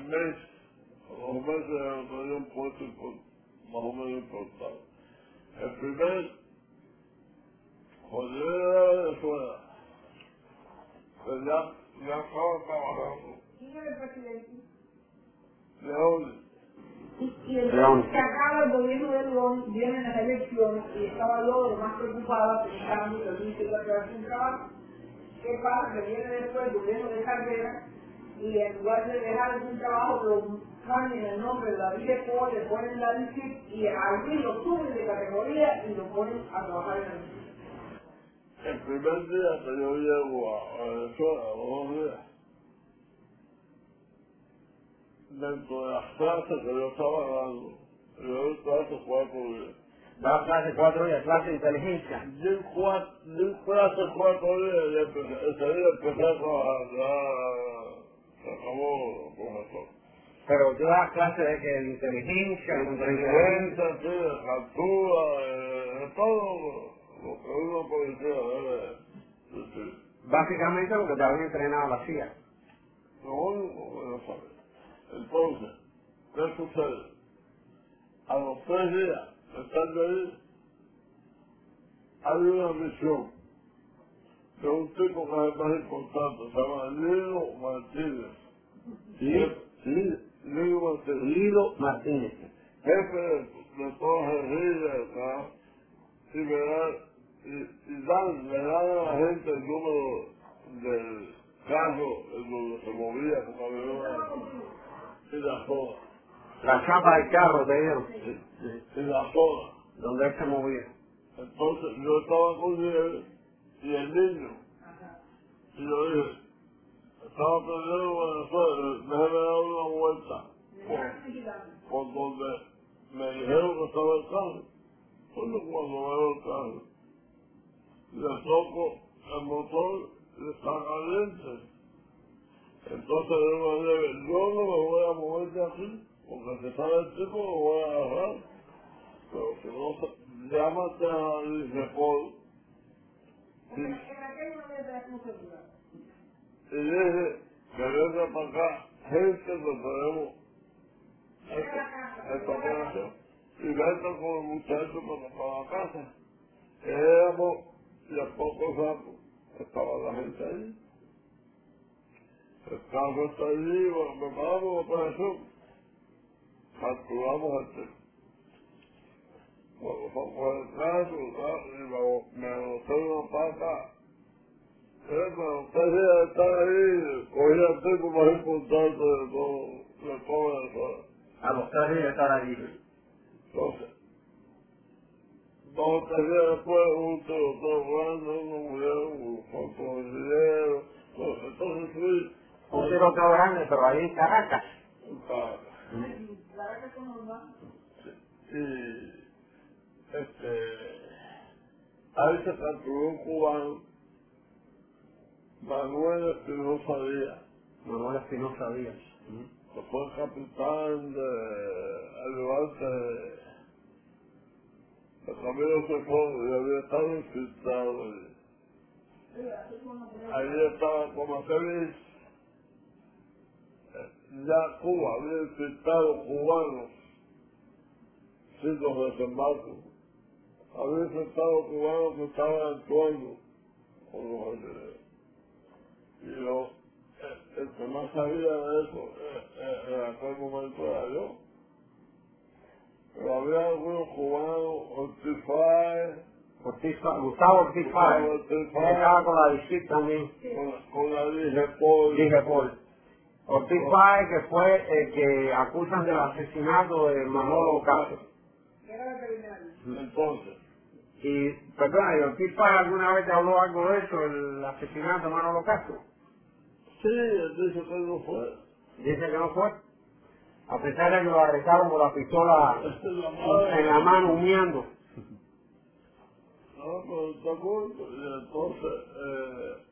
al mes, a los meses tenía un puesto más o menos importante. El primer, cuando yo era de Venezuela, pues ya estaba trabajando. ¿Quién era el presidente? León. Y entonces se acaba el gobierno de León, vienen las elecciones y estaba yo lo más preocupada pensando que el se iba a quedar sin trabajo. ¿Qué pasa? Que viene después el gobierno de Carrera y en lugar de dejar un trabajo lo cambian el nombre de la DICEPOL, le ponen la DICIP y allí lo suben de categoría y lo ponen a trabajar en la DICIP. El primer día que yo llego a Venezuela, a los 2 días, dentro de las clases que yo estaba dando, yo doy clases 4 días. Da clase 4 días, clase de inteligencia. Di clases 4 días y ese día empecé a trabajar, ya se acabó el profesor. Pero tú das clase de que de inteligencia, de Inteligencia, sí, de captura, de todo lo que uno policía debe decir. básicamente lo que te habían entrenado la CIA. Lo único que yo sabía. Entonces, ¿qué sucede? A los 3 días de estar de ahí, hay una misión de un tipo que es más importante, se llama Lilo Martínez. Lilo Martínez. jefe de todas las guerrillas acá, y le dan a la gente el número del carro en donde se movía, como había y la soda. La chapa del carro te dieron. Y la soda. Donde él se movía. Entonces yo estaba con él y el niño. Y yo dije, estaba perdiendo Venezuela, déjame dar una vuelta por donde me dijeron que estaba el carro. Entonces cuando veo el carro, le toco el motor y está caliente. Entonces yo me dije, yo no me voy a mover de aquí, porque si sale el tipo lo voy a agarrar. Pero si no, llámate a DICEPOL. Y dije que venga para acá gente que tenemos esta operación. Y venga con el muchacho para la casa. Éramos, y a poco rato estaba la gente ahí. El carro está allí, preparamos la operación. Capturamos al tipo. Cuando fue el caso, y me anoté una pata. Pero usted debe estar ahí, cogí al tipo más importante de todo Venezuela. A los 3 días de estar allí. Entonces, 2 o 3 días después, un tiroteo grande, uno murió, con todo el dinero. Entonces fui. Un tiroteo grande, pero ahí en Caracas. En Caracas. Y ahí se capturó un cubano, Manuel Espinosa Díaz. Manuel Espinosa Díaz. Que fue capitán ayudante de Camilo Secondo y había estado infiltrado allí. Ahí estaba como aquel, ya Cuba había infiltrado cubanos sin los desembarcos. Había infiltrado cubanos que estaban actuando con los aldeanos. Y yo, el que más sabía de eso en aquel momento era yo. Pero había algunos cubanos, Gustavo Ortiz Páez. Estaba con la DICIP también. con la DICEPOL. Ortiz Páez, que fue el que acusan del asesinato de Manolo Castro. Entonces, Y, perdona, ¿y Ortiz Páez alguna vez te habló algo de eso, el asesinato de Manolo Castro? sí, él dice que no fue. Dice que no fue. A pesar de que lo arrestaron con la pistola en la mano humeando. No, pero está corto. Y entonces,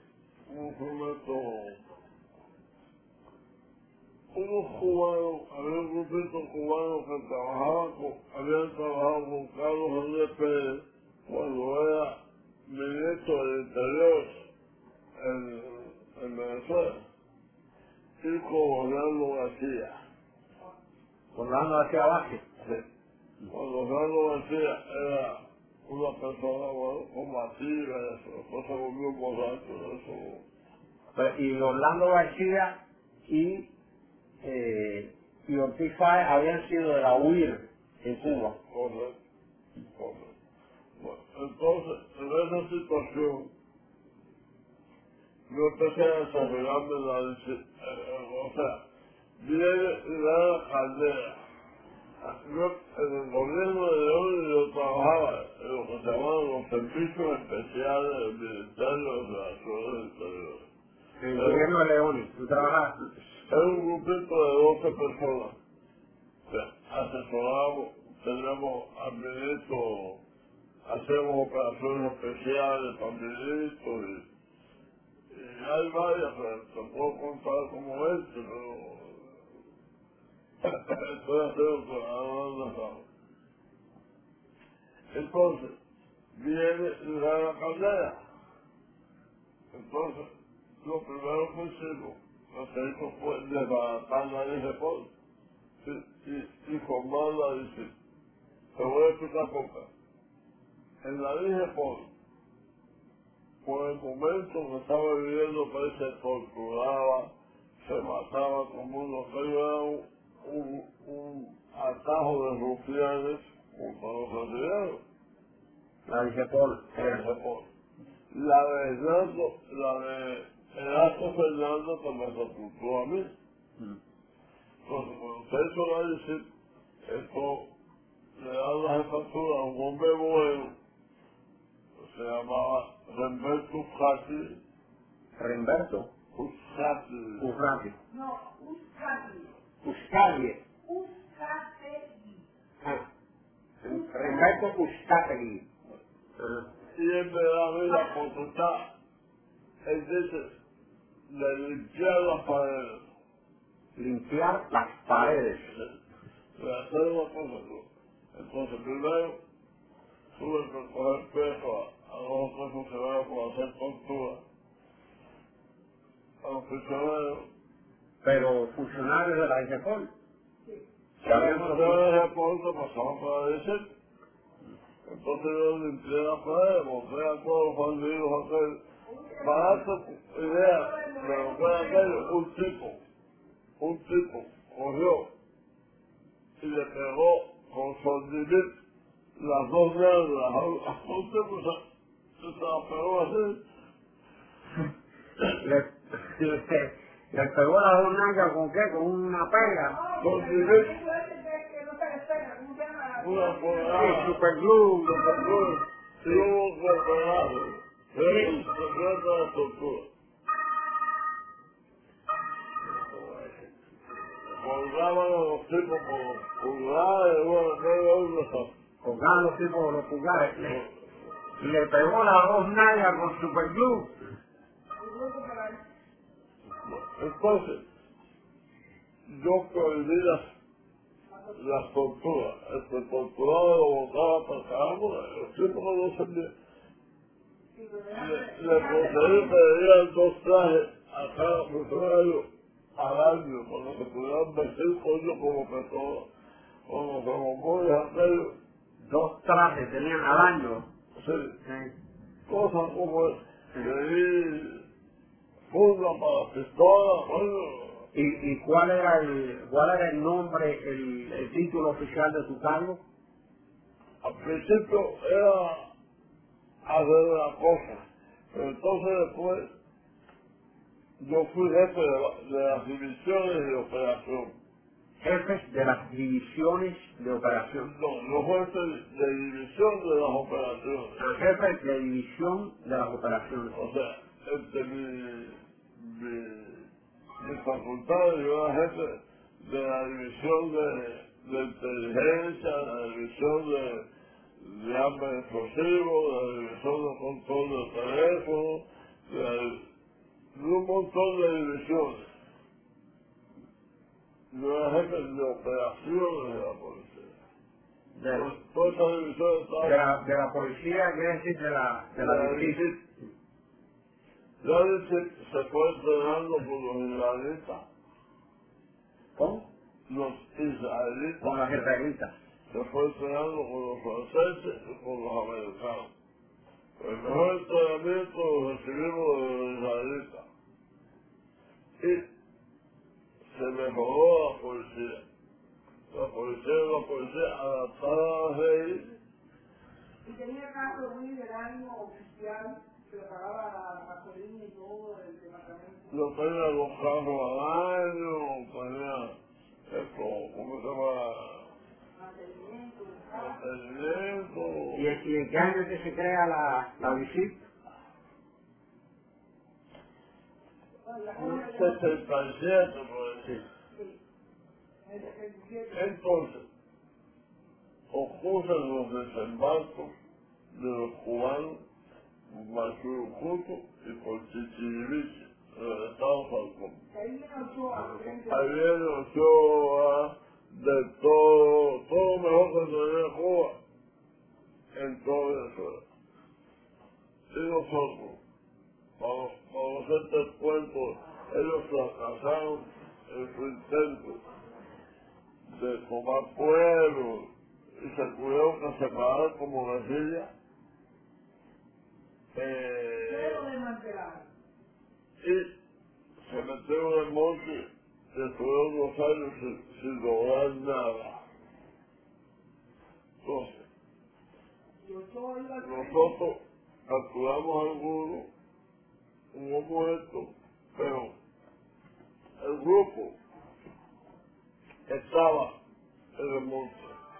unos cubanos, había un grupito cubano que habían trabajado con Carlos Andrés Pérez cuando era ministro del Interior en Venezuela. Y y con Orlando García. Orlando García Vázquez. Sí. Cuando Orlando García era una persona, bueno, combativa, después se volvió un borracho, eso. Y Orlando García y Ortiz Páez habían sido de la UIR en Cuba. Correcto, correcto. Bueno, entonces, en esa situación, yo empecé a desarrollarme o sea, viene la Caldera. Yo, en el gobierno de hoy, yo trabajaba en lo que se llamaban los servicios especiales del Ministerio de Relaciones Exteriores. En el gobierno de León, ¿tú trabajas? Era un grupito de 12 personas que asesoramos, tenemos al ministro, hacemos operaciones especiales para ministros y hay varias, pero te puedo contar como pero estoy haciendo colaborador. Entonces, viene la Caldera. Entonces, lo primero que hicimos, lo que hizo fue desbaratar la IGEPOL y formar la DICI. Te voy a explicar por qué. En la IGEPOL, por el momento que estaba viviendo el país, se torturaba, se mataba como uno, que era un atajo de rufianes junto a los guerrilleros. La IGEPOL. La de Erasto Fernando que me reclutó a mí. Entonces, cuando se hizo la DICI, esto le da la jefatura a un hombre bueno, que se llamaba Remberto Uscati. Remberto. Uscati. Uscati. No, Uscati. Uscati. Uscategui. Ah. Remberto Uscategui. Y él me da a mí la potestad, él dice, de limpiar las paredes. Limpiar las paredes. De hacer una cosa. Entonces, primero, tuve que coger peso a los otros funcionarios por hacer tortura. A los funcionarios. Pero funcionarios de la IGEPOL. Sabemos que de reporte pasamos para decir. Entonces yo limpié la pared, mostré a todos los bandidos aquellos. Para darte idea de lo que era aquello, un tipo cogió y le pegó con sondivit las dos negras a un tipo se la pegó así. Le pegó las dos nalgas con qué, con una pega. Sondivit, Que no se despega, ¿cómo se llama? una colgada, Superglue. y un golpeado. Se trata de tortura. Colgaban a los tipos por los pulgares, bueno, medio Colgaban los tipos de los pulgares. Le pegó las dos nalgas con superglue. Entonces, yo prohibí las torturas. El torturado lo botaba para caramba, los tipos no servían. Le procedí pedir 2 trajes a cada funcionario al año, cuando se pudieran vestir coño como personas, como se bombones aquellos. 2 trajes tenían al año. Sí, cosas como es. Pedí funda para pistola, coño. ¿Y cuál era el nombre, el título oficial de tu cargo? Al principio era hacer la cosa, pero entonces después yo fui jefe de las divisiones de operación. Jefes de las divisiones de operación. No, no fue jefe de división de las operaciones. Jefes de división de las operaciones. O sea, entre mis facultades yo era jefe de la división de inteligencia, de la división de armas explosivos, de la división de control de teléfono, de un montón de divisiones. Yo era jefe de operaciones de la policía. Todas esas divisiones estaban... De la policía, quiere decir de la DICI. Ya se fue entrenando por los israelitas ¿Con? los israelitas. Con los israelitas. Se fue entrenando con los franceses y con los americanos. El mejor entrenamiento lo recibimos de los israelitas. Y se mejoró la policía. La policía es una policía adaptada a la ley. Y tenía carro muy del año oficial, que le pagaba la gasolina y todo el departamento. Yo tenía los carros al año, tenía ¿cómo se llama? Mantenimiento. ¿Y en qué año es que se crea la visita? 67, por decir. Entonces, ocurren los desembarcos de los cubanos, Machurucuto y por Chichiriviche, en el estado Falcón. Ahí viene Ochoa, de todo mejor que tenía Cuba, en todo Venezuela. Y nosotros, para hacerte el cuento, ellos fracasaron en su intento de tomar pueblos y se tuvieron que separar como decía. Y se metieron en el monte y estuvieron 2 años sin lograr nada. Entonces, nosotros capturamos algunos, hubo muertos, pero el grupo estaba en el monte.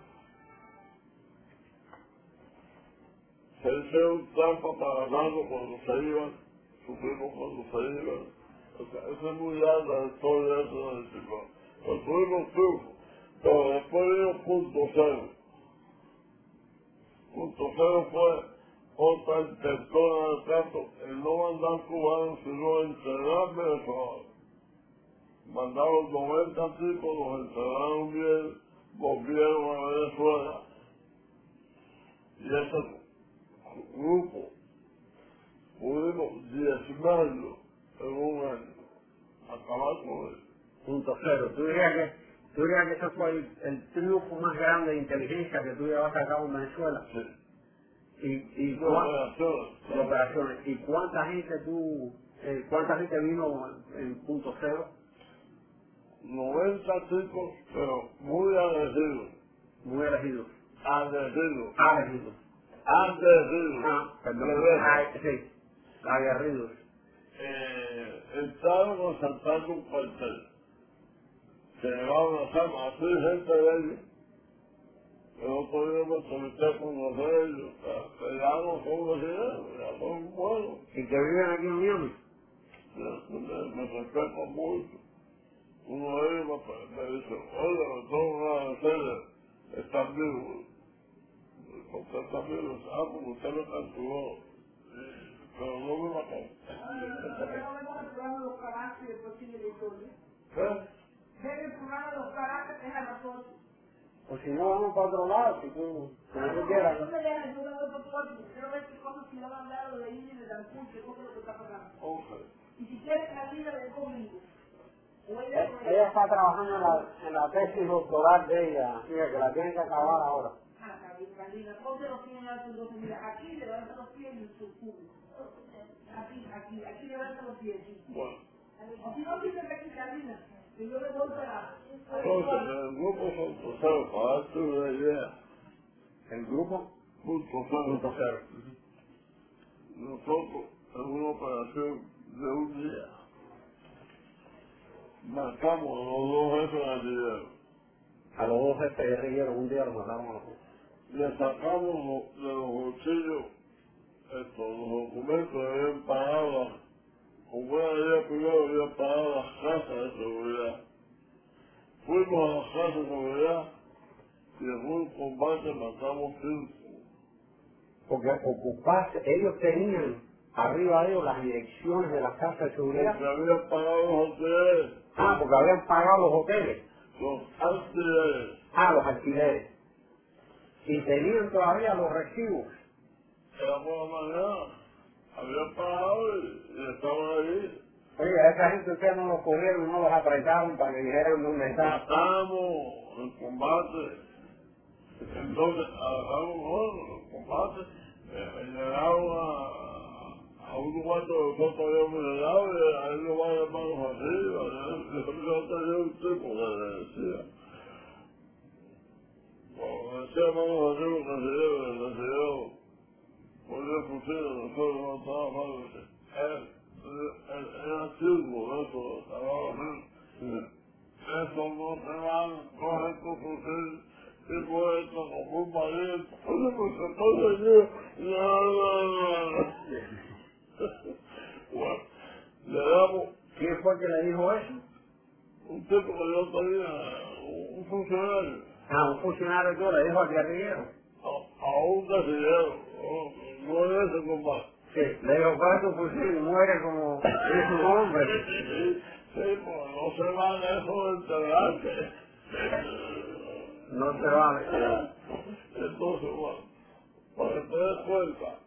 Se hicieron trampa para ganarlo cuando se iban, sufrimos cuando se iban. O sea, esa es muy larga la historia esa del ciclón. Pero tuvimos triunfo, pero después vino punto cero. Punto cero fue otra intentona de trato, el no mandar cubanos, sino entrenar venezolanos. Mandaron 90 tipos, los entrenaron bien, volvieron a Venezuela. Y ese grupo pudimos diezmarlo en un año, acabar con él. Punto cero. ¿Tú dirías que ese fue el triunfo más grande de inteligencia que tú llevaste a cabo en Venezuela? Sí. ¿Y operaciones. ¿Y cuánta gente vino en punto cero? 90 tipos, pero muy agresivos. Muy elegidos. Agresivos. Perdón. Sí. Aguerridos. Entraron asaltando un cuartel. Se llevaron las armas, así gente de ellos. Que no podíamos solicitar con los de ellos. Pelearon con los de ellos, ya son buenos. ¿Y que viven aquí en Miami? Me respeto mucho. Uno de ellos me dice, oye, me tengo una hacer, están vivos. ¿Por qué están vivos? Porque usted me capturó. Pero no me mató. Ven el programa de los Caracas, es a las 8. O si no, vamos para otro lado, si tú quieras. No me dejas, yo me voy por tu orden. Quiero ver qué cosas si van a hablar de ahí y de Cancún, qué cosas lo que está pasando. Y si quieres salir de conmigo. Ella está trabajando en la tesis doctoral de ella, mira, que la tienen que acabar ahora. Carolina, ponte los pies en alto, entonces mira, aquí levanta los pies en su culo. Aquí levanta los pies. Bueno. Si no, quítate aquí, Carolina, que yo le voy para... Entonces, el grupo punto cero, para darte una idea. ¿El grupo? Punto cero. Nosotros, en una operación de un día, matamos a los 2 jefes guerrilleros. A los 2 jefes guerrilleros, un día los matamos a los 2. Le sacamos de los bolsillos los documentos que habían pagado, con buena idea primero habían pagado las casas de seguridad. Fuimos a las casas de seguridad y en un combate matamos 5. Porque ocuparse, ellos tenían arriba de ellos las direcciones de las casas de seguridad. Porque habían pagado los hoteles. Porque habían pagado los hoteles. Los alquileres. Los alquileres. Y tenían todavía los recibos. Era por la mañana. Habían pagado y estaban ahí. Oye, a esa gente ustedes no los cogieron, no los apretaron para que dijeran dónde está. Matamos el combate. Entonces, agarramos el combate, llegaron a un lugar donde nosotros habíamos llegado y ahí lo van de manos arriba. Yo tenía un tipo que le decía. Cuando decía manos arriba, recibió por el fusil, nosotros no estábamos él era sirvo de eso, eso no se van, coge tu fusil y por esto como un valiente, bueno, le damos. ¿Quién fue que le dijo eso? Un tipo que yo tenía, un funcionario. Ah, un funcionario tuyo le dijo al guerrillero. A un guerrillero, no es ese combate. Sí, le dijo, coge tu fusil y muere como es un hombre. Sí, pues no se vale eso de enterrarse. No se vale. Entonces, bueno, para que te des cuenta,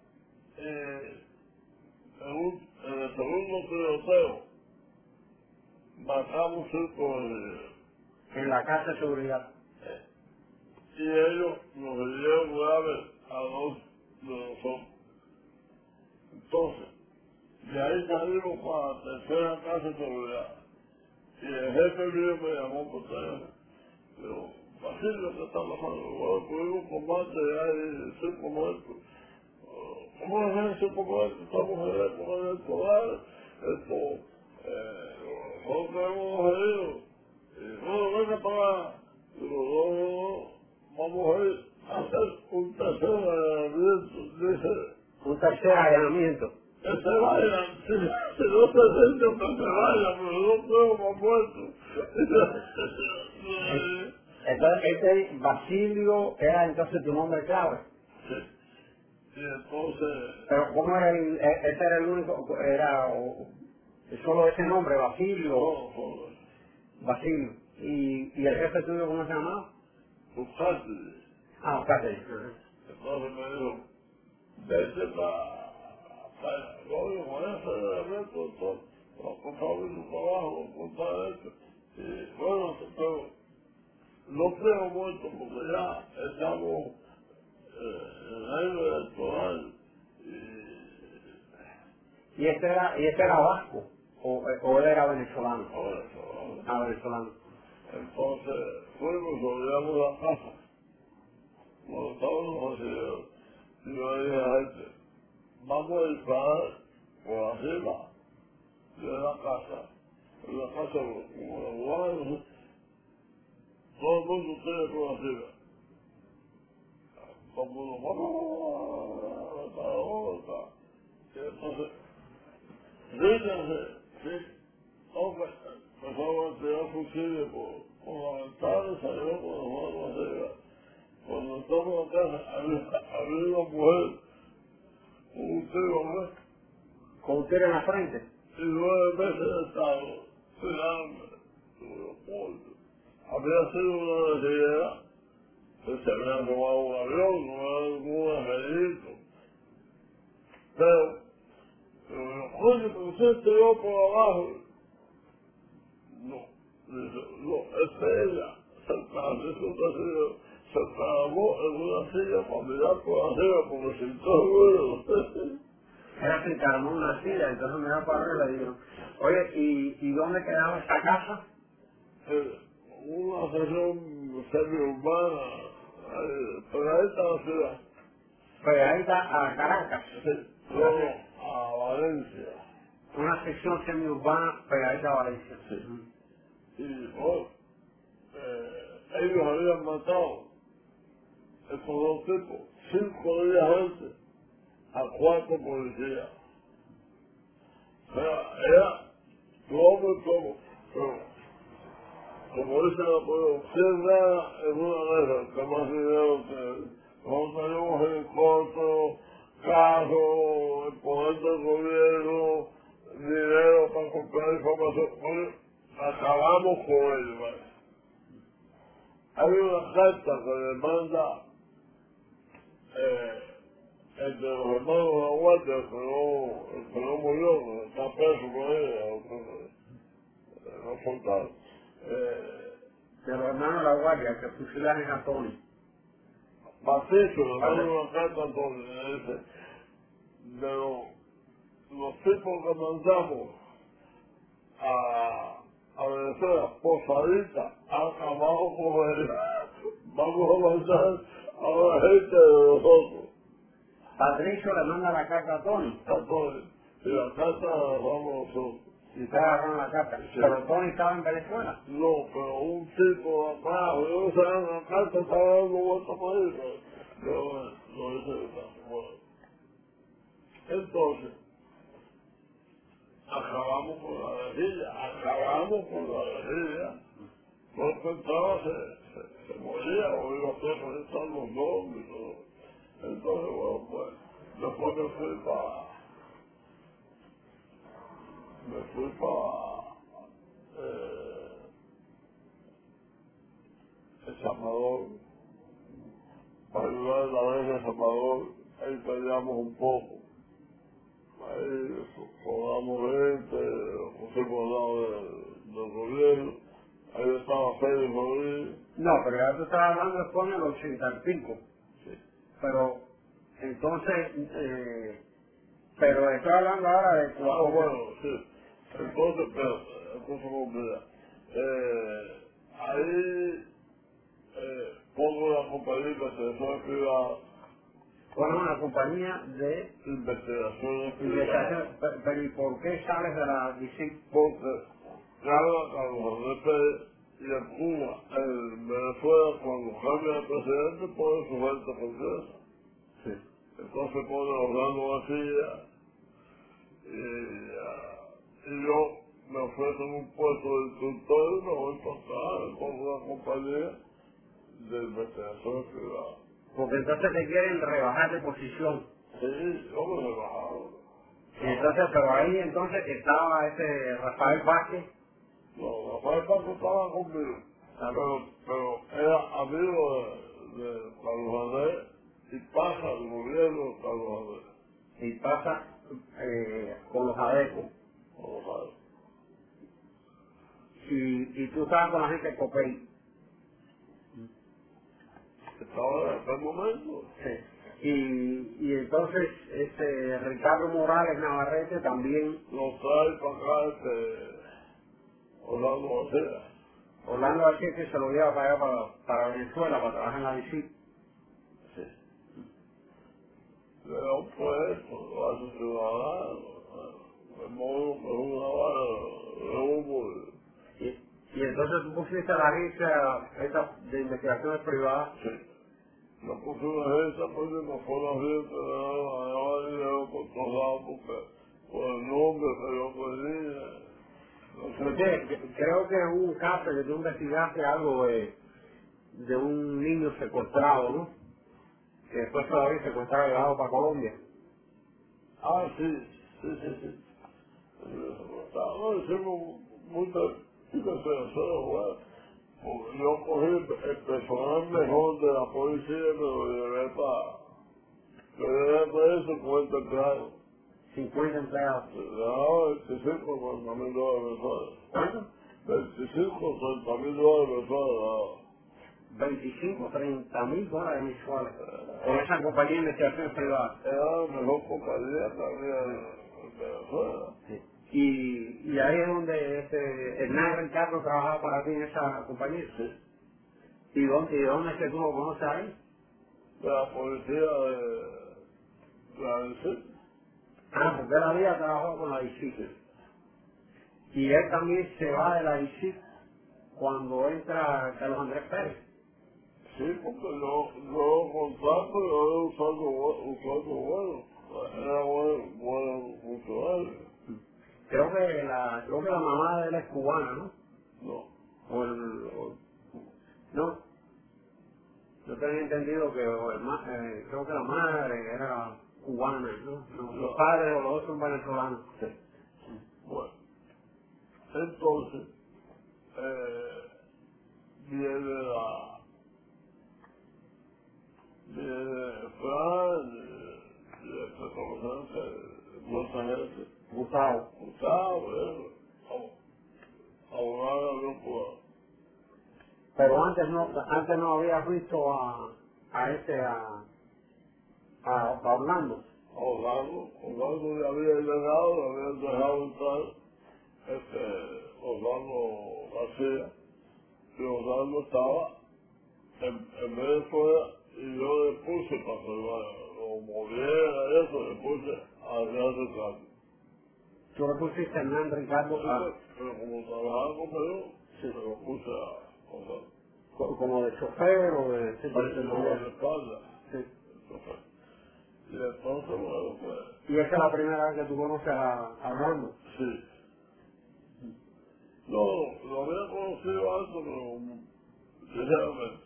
en el segundo tiroteo, matamos 5 guerrilleros. En la casa de seguridad. Y ellos nos hirieron graves a 2 de nosotros. Entonces, de ahí salimos para la tercera casa de seguridad. Y el jefe mío me llamó por teléfono. Digo, Basilio, ¿qué está pasando? Bueno, tuvimos un combate y hay 5 muertos. ¿Cómo es eso? ¿Cómo es? Estamos en el época electoral. Nosotros hemos heridos. Y bueno, venga para acá. Digo, no, vamos a ir a hacer un tercer allanamiento. Dice, Un tercer allanamiento. que se vayan, si no se sienten que se vayan, pero no tengo más muertos. Entonces, este Basilio era entonces tu nombre clave. Sí. Y entonces, Pero ¿cómo era ese era el único, era solo ese nombre, Basilio? no, Basilio. ¿Y el jefe tuyo cómo se llamaba? buscarte. Ah, Cáceres. Entonces me dijo, vete para Gloria, voy a hacer el evento, por favor, su trabajo, contar esto. Y bueno, pero no creo muerto porque ya estamos en el año electoral. ¿Y este era vasco? ¿O él era venezolano? Ahora, Ah, venezolano. entonces fuimos, olvidamos la casa. Cuando estábamos así, yo le dije a la gente, vamos a disparar por arriba de la casa. En la casa, como los guardias, todo el mundo tiene por arriba. Como nos vamos a la boca. Y entonces, ríganse, sí, hombre, empezamos a tirar fusiles por la ventana y salió con los manos arriba. Cuando estamos en casa, había una mujer, un tío, ¿no? ¿Con usted en la frente? Y 9 meses de estado, sin hambre. Había sido una necesidad, que se había robado un avión, no era ningún angelito. Pero, oye, pero usted tiró por abajo. No, dice, no, es ella, se trabó en una silla para mirar por arriba, porque sintió ruido. Era que armó una silla, entonces me da para arriba y le digo, oye, ¿y dónde quedaba esta casa? Una región semi-urbana, pegadita a la ciudad. Pegadita a Caracas. Sí, no, a Valencia. Una sección semi-urbana pegadita a Valencia. Sí. Y bueno, ellos habían matado estos 2 tipos 5 días antes a 4 policías. O sea, era todo, pero como dice la policía, 100 nada en una guerra, que más dinero que nosotros tenemos helicópteros, carros, el poder del gobierno, dinero para comprar información. Bueno, acabamos con ellos, ¿vale? Hay una carta que le manda entre los hermanos de la guardia, el que no murió, que está preso por ahí, no soltaron. De los hermanos de la guardia que fusilaron a Tony. Patricio, le mando una carta a Antonio, dice, de los tipos que mandamos a Venezuela, posadita, han acabado con él. Vamos a mandar a la gente de nosotros. Patricio le manda la carta a Tony. A Tony. Y la carta la damos nosotros. Y ustedes agarraron la carta. Sí. Pero Tony estaba en Venezuela. No, pero un tipo acá, yo no sé, la carta estaba dando vueltas por ahí, pero lo hice de tanto. Bueno. Entonces, acabamos con la guerrilla, porque entraba, se moría, o iba a presentar los nombres y todo. Entonces, bueno, pues, después me fui para El Salvador, para ayudar a la vez de Salvador, ahí peleamos un poco. Ahí cobramos gente, pusimos al lado del gobierno, ahí estaba Félix Rodríguez. No, pero ya tú estabas hablando después en el 85. Sí. Pero, entonces, pero estoy hablando ahora de cuando... Bueno, sí. Entonces, pero, cosa completa. Ahí pongo una compañía de investigación privada. Bueno, una compañía de Investigaciones investigación. privadas. Pero ¿y por qué sales de la DC? Porque Carlos Andrés Pérez y en Cuba, en Venezuela, cuando cambia de presidente, pone su venta confianza. Sí. Entonces pone a Orlando García y yo me ofrecen un puesto de instructor y me voy para acá con una compañía de investigación privada. Porque entonces te quieren rebajar de posición. Sí, yo me he bajado. Y entonces, pero ahí entonces estaba ese Rafael Vázquez. No, Rafael Paco estaba conmigo, pero era amigo de Carlos Andrés y pasa el gobierno de Carlos Andrés. Y pasa con los adecos. Y tú estabas con la gente de Copey. Estaba en aquel momento. Sí. Y entonces Ricardo Morales Navarrete también, Lo trae para acá Orlando García. Orlando García que se lo lleva para allá, para Venezuela, para trabajar en la DC. Sí. Le da un puesto, lo hace ciudadano, me muevo con una vara de humo. Y entonces tú pusiste la agencia esa de investigaciones privadas. Sí. No puse una agencia porque no fue la gente, ganaba dinero por todos lados porque por el nombre que yo tenía. No sé. Creo que hubo un caso que tú investigaste algo de un niño secuestrado, ¿no? Que después todavía secuestrado y llevado para Colombia. Ah, sí. No, hicimos muchas investigaciones, bueno. Porque yo cogí el personal mejor de la policía y me lo llevé para eso, 50 empleados. 50 empleados. No, 25 $40,000 mensuales. ¿Cuánto? 25 $30,000 mensuales. 25, 30 mil dólares mensuales. Con esa compañía de investigaciones privadas. Era la mejor compañía que había en Venezuela. Sí. Y ahí es donde Hernán Ricardo trabajaba para ti en esa compañía. Sí. ¿Y dónde es que tú lo conoces ahí? De la policía de la DC. Ah, porque él había trabajado con la ICI. Y él también se va de la ICI cuando entra Carlos Andrés Pérez. Sí, porque yo contrato y yo era un sueldo bueno. Era buen funcionario. Creo que la mamá de él es cubana, ¿no? No. No. Yo tenía entendido que creo que la madre era cubana, ¿no? Los padres o los dos son venezolanos. Sí. Bueno, entonces, viene Fran, Pero antes no habías visto a Orlando. Orlando ya había llegado, le habían dejado entrar, Orlando García, y Orlando estaba en Venezuela, y yo le puse para que lo moviera eso, le puse a Hernán Ricardo. ¿Tú le pusiste a Hernán Ricardo? Pero como trabajaba conmigo, sí, me lo puse a Orlando. ¿Como de chofer o de...? Sí, como de espalda. Sí. Y entonces, bueno, pues... ¿Y esa es la primera vez que tú conoces a Orlando? Sí. No, lo había conocido antes, pero ligeramente.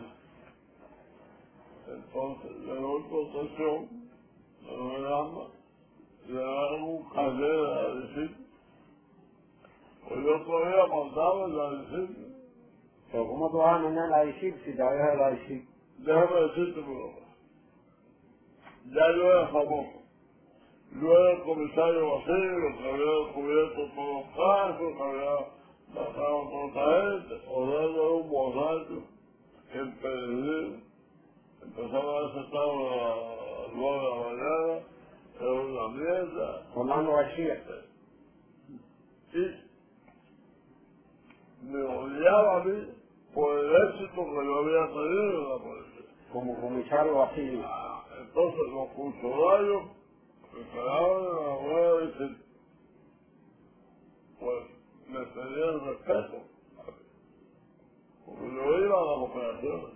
Entonces, le doy protección, le doy arma, le dan un carnet a decir. Pues yo todavía mandaba en la decir. ¿Pero cómo tú vas a mandar la DICIL si te habías de la DICIL? Déjame decirte, pero ya yo era famoso. Yo era el comisario Basilio, que había descubierto todos los casos, que había matado a toda esta gente. Orlando era un borracho, empedernido. Empezaba a aceptar a las 9 de la mañana, era una mierda. Orlando García. Y me odiaba a mí por el éxito que yo había tenido en la policía. Como comisario Basilio. Entonces los funcionarios que quedaban en la rueda de decir, pues me tenían respeto. Porque yo iba a las operaciones.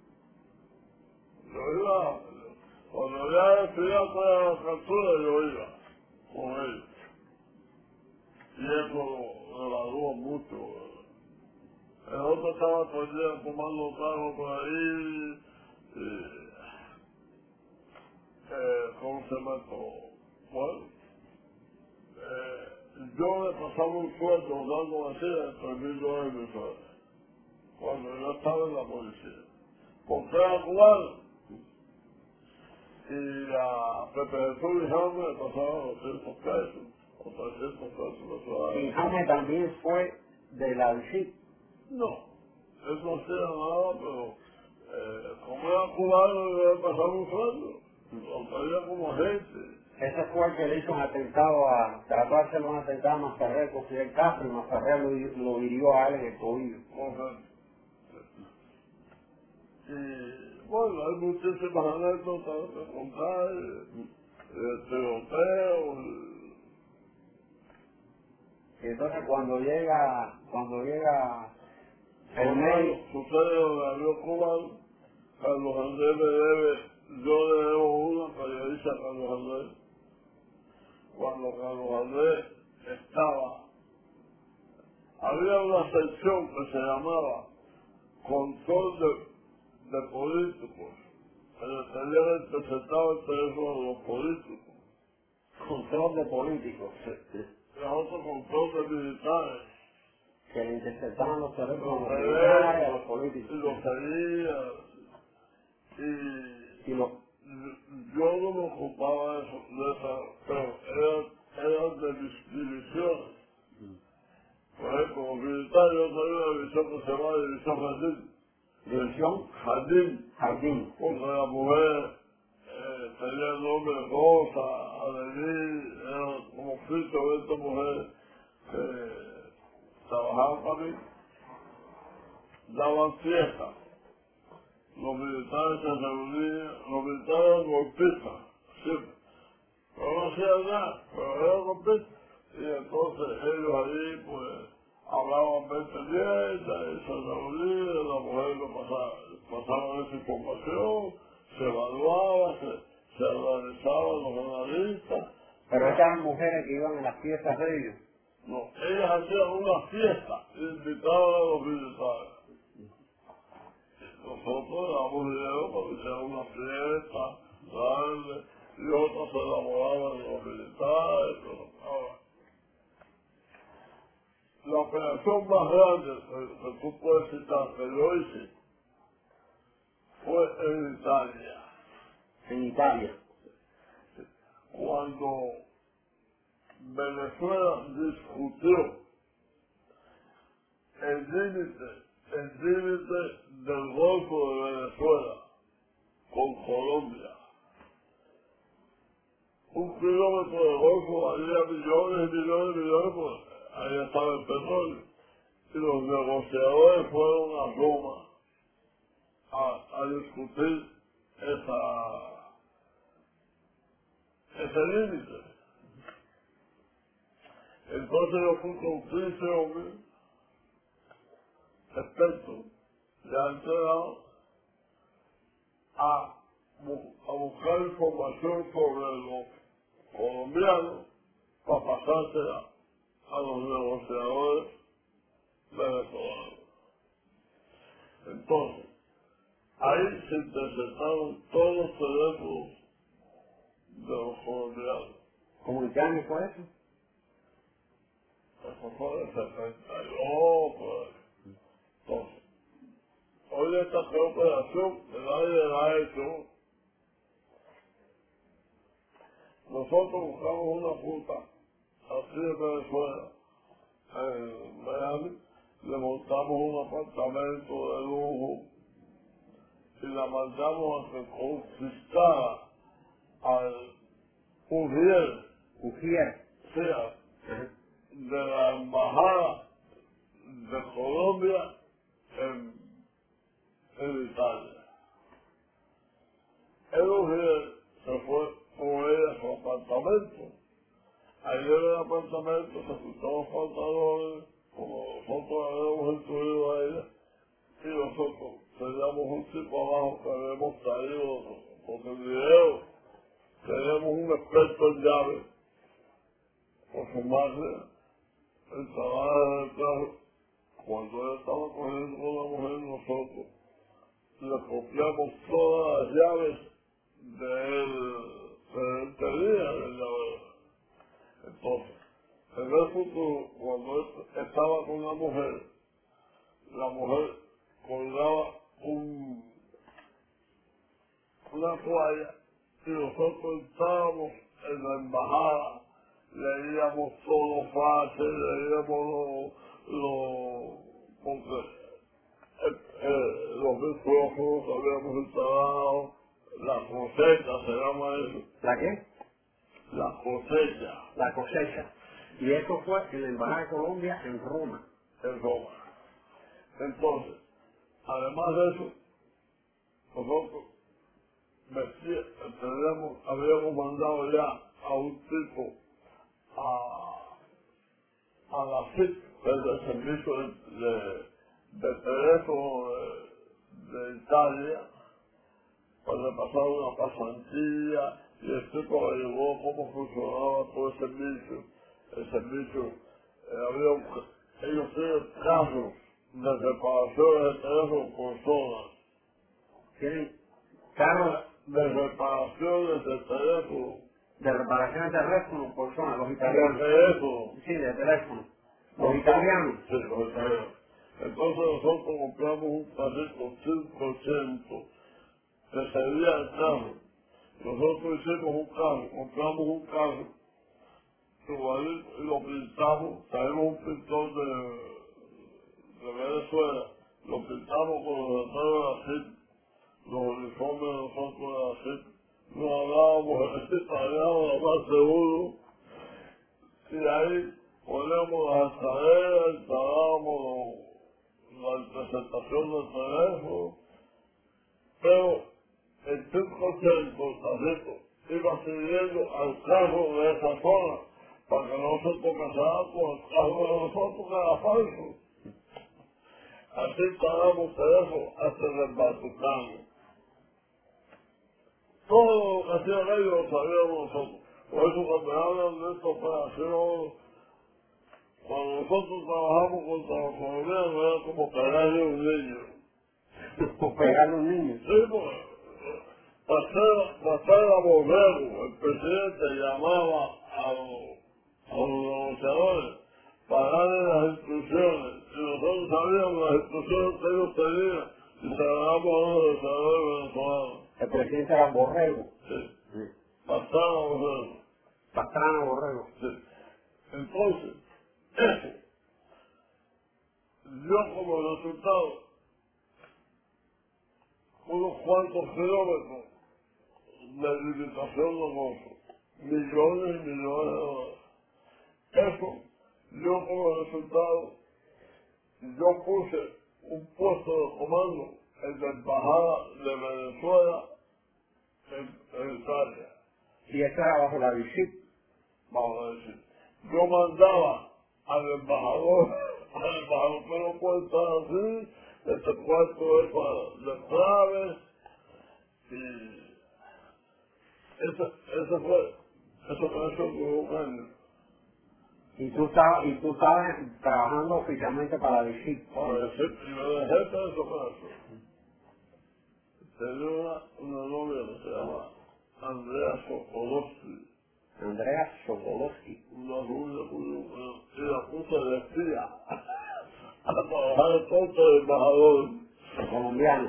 Yo iba, cuando ya estudiaba toda la captura, yo iba con ellos. Y eso me evaluó mucho. El otro estaba todo el día tomando trago por ahí, ¿cómo se llama esto? Bueno, yo le pasaba un sueldo dando así de $3,000 mensuales, cuando yo estaba en la policía. Porque era cubano, y a Pepe Jesús y Jaime le pasaba 200 pesos, o 300 pesos mensuales. ¿Y Jaime también fue de la DICIL? No, eso no hacía nada, pero como era cubano, yo le pasaba un sueldo, lo traía como agente. Ese fue el que le hizo un atentado trató de hacerle un atentado a Mascarré con Fidel Castro y Mascarré lo hirió a él en el tobillo. Correcto. Y bueno, hay muchísimas anécdotas que contar, el tiroteo, Y entonces cuando llega el mail, mail, sucede lo de avión cubano, Carlos Andrés me debe, yo le debo una que le dice a Carlos Andrés, cuando Carlos Andrés había una sección que se llamaba control de políticos, que le tenían interceptado el teléfono de los políticos. control de políticos, Y otro control de militares. que le interceptaban los teléfonos a los Los militares y a los y políticos. los seguía. Y los Yo no me ocupaba de esa, pero eran de mis divisiones. Por ejemplo, los militares, yo tenía una división que se llama División Jardín. división Jardín. Porque la mujer tenía el nombre de Rosa, Adelie, eran como 15 o 20 mujeres que trabajaban para mí. Daban fiesta. Los militares se reunían, los militares eran golpistas, siempre. Pero no hacían nada, pero eran golpistas. Y entonces ellos allí, pues, hablaban 20 mierdas y se reunían, la mujer lo pasaba esa información, se evaluaba, se analizaban los analistas. pero estas eran mujeres que iban a las fiestas de ellos. No, ellas hacían una fiesta, invitaban a los militares. Nosotros damos dinero para que sea una fiesta, grande, y otros se enamoraban de los militares, pero la operación más grande que tú puedes citar que yo hice fue en Italia. En Italia. Cuando Venezuela discutió el límite negociadores fueron a Roma a discutir ese límite. Entonces yo fui con 15 hombres expertos, ya entrenado, a buscar información sobre los colombianos para pasársela a los negociadores venezolanos. Entonces, ahí se interceptaron todos los teléfonos de los colombianos. ¿Cómo en qué año fue eso? Eso fue el 72, pues. Entonces, hoy esta operación que nadie la ha hecho. Nosotros buscamos una puta aquí en Venezuela, en Miami, le montamos un apartamento de lujo y la mandamos a que confiscara al Ujier, sea, de la embajada de Colombia en Italia. El Ujier se fue con ella a su apartamento. Ahí en el apartamento se quitó los pantalones, como nosotros habíamos instruido a ella, y nosotros teníamos un tipo abajo que habíamos traído, porque el video, teníamos un experto en llaves, con su madre, el trabajo del carro. Cuando él estaba cogiendo con la mujer, nosotros le copiamos todas las llaves de él tenía el llavero. Entonces, en el futuro, cuando él estaba con la mujer colgaba una toalla y nosotros estábamos en la embajada, leíamos todos los fases, leíamos los micrófonos que habíamos instalado, la cosecha se llama eso. ¿La qué? La cosecha. La cosecha. Y eso fue en la Embajada de Colombia en Roma. En Roma. Entonces, además de eso, nosotros habíamos mandado ya a un tipo a la FIT, el servicio de teléfono de Italia, para pasar una pasantía, y el tipo averiguó cómo funcionaba todo el servicio. El servicio, ellos tienen casos de reparaciones de teléfono por zonas. ¿Tienen carros De reparaciones de teléfono. de reparaciones de teléfono por zona, los De italianos? teléfono. Sí, de teléfono. ¿Los italianos? Sí, los italianos. Entonces nosotros compramos un carrito 5% que sería el carro. Nosotros hicimos compramos un carro, igualito, y lo pintamos, traemos un pintor de Venezuela, lo pintamos con los letreros de la CIP, los uniformes de nosotros de la CIP, nos hablábamos el italiano lo más seguro, y ahí ponemos las altaneras, instalábamos la presentación del teléfono, pero el 5% iba siguiendo al carro de esa zona para que no se tropezara con el carro de nosotros que era falso. Así instalamos teléfono hasta el Vaticano. Todo lo que hacían ellos lo sabíamos nosotros. Por eso cuando hablan de esta operación, cuando nosotros trabajamos contra los colombianos era como pegarle a un niño. ¿Por pegarle a un niño? Sí, pues. Pasara Borrego, el presidente llamaba a los negociadores para darle las instrucciones, y nosotros sabíamos las instrucciones que ellos tenían, y se las damos a los negociadores venezolanos. El presidente era Borrego. Sí. Pastrana Borrego. Pastrana Borrego. Sí. Entonces, eso, yo como resultado, unos cuantos kilómetros de limitación de gozo, millones y millones de dólares. Eso, yo como resultado, yo puse un puesto de comando en la embajada de Venezuela en Italia. Y eso era bajo la visita. Vamos a decir, yo mandaba al embajador que no puede estar así, este cuarto es para de claves, y eso fue un año. Y tú estabas trabajando oficialmente para la visita. Para decir, y me dejé de eso para eso. Tenía una novia que se llama Andrea Sokolowski. Andrea Sokolowski. Una rubia y la puse de espía a trabajar el puesto de embajador. Colombiano.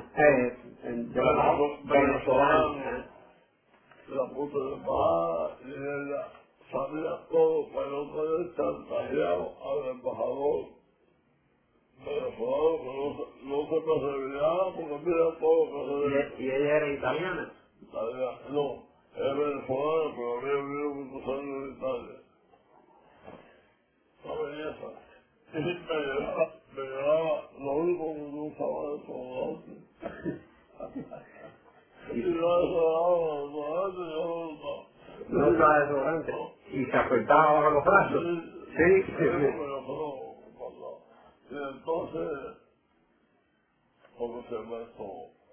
Venezolano. La puse de embajada y ella sabía todo para no tener chantajeado al embajador venezolano que no se perseveraba porque mira todo lo que se ve. ¿Y ella era italiana? No, es venezolana, pero había vivido muchos años en Italia. La belleza. Y me llevaba lo único que no usaba de desodorante. Y no desodorante, yo no usaba. No usaba desodorante. ¿Y se afectaba bajo los brazos? Sí. Y entonces, ¿cómo se llama esto?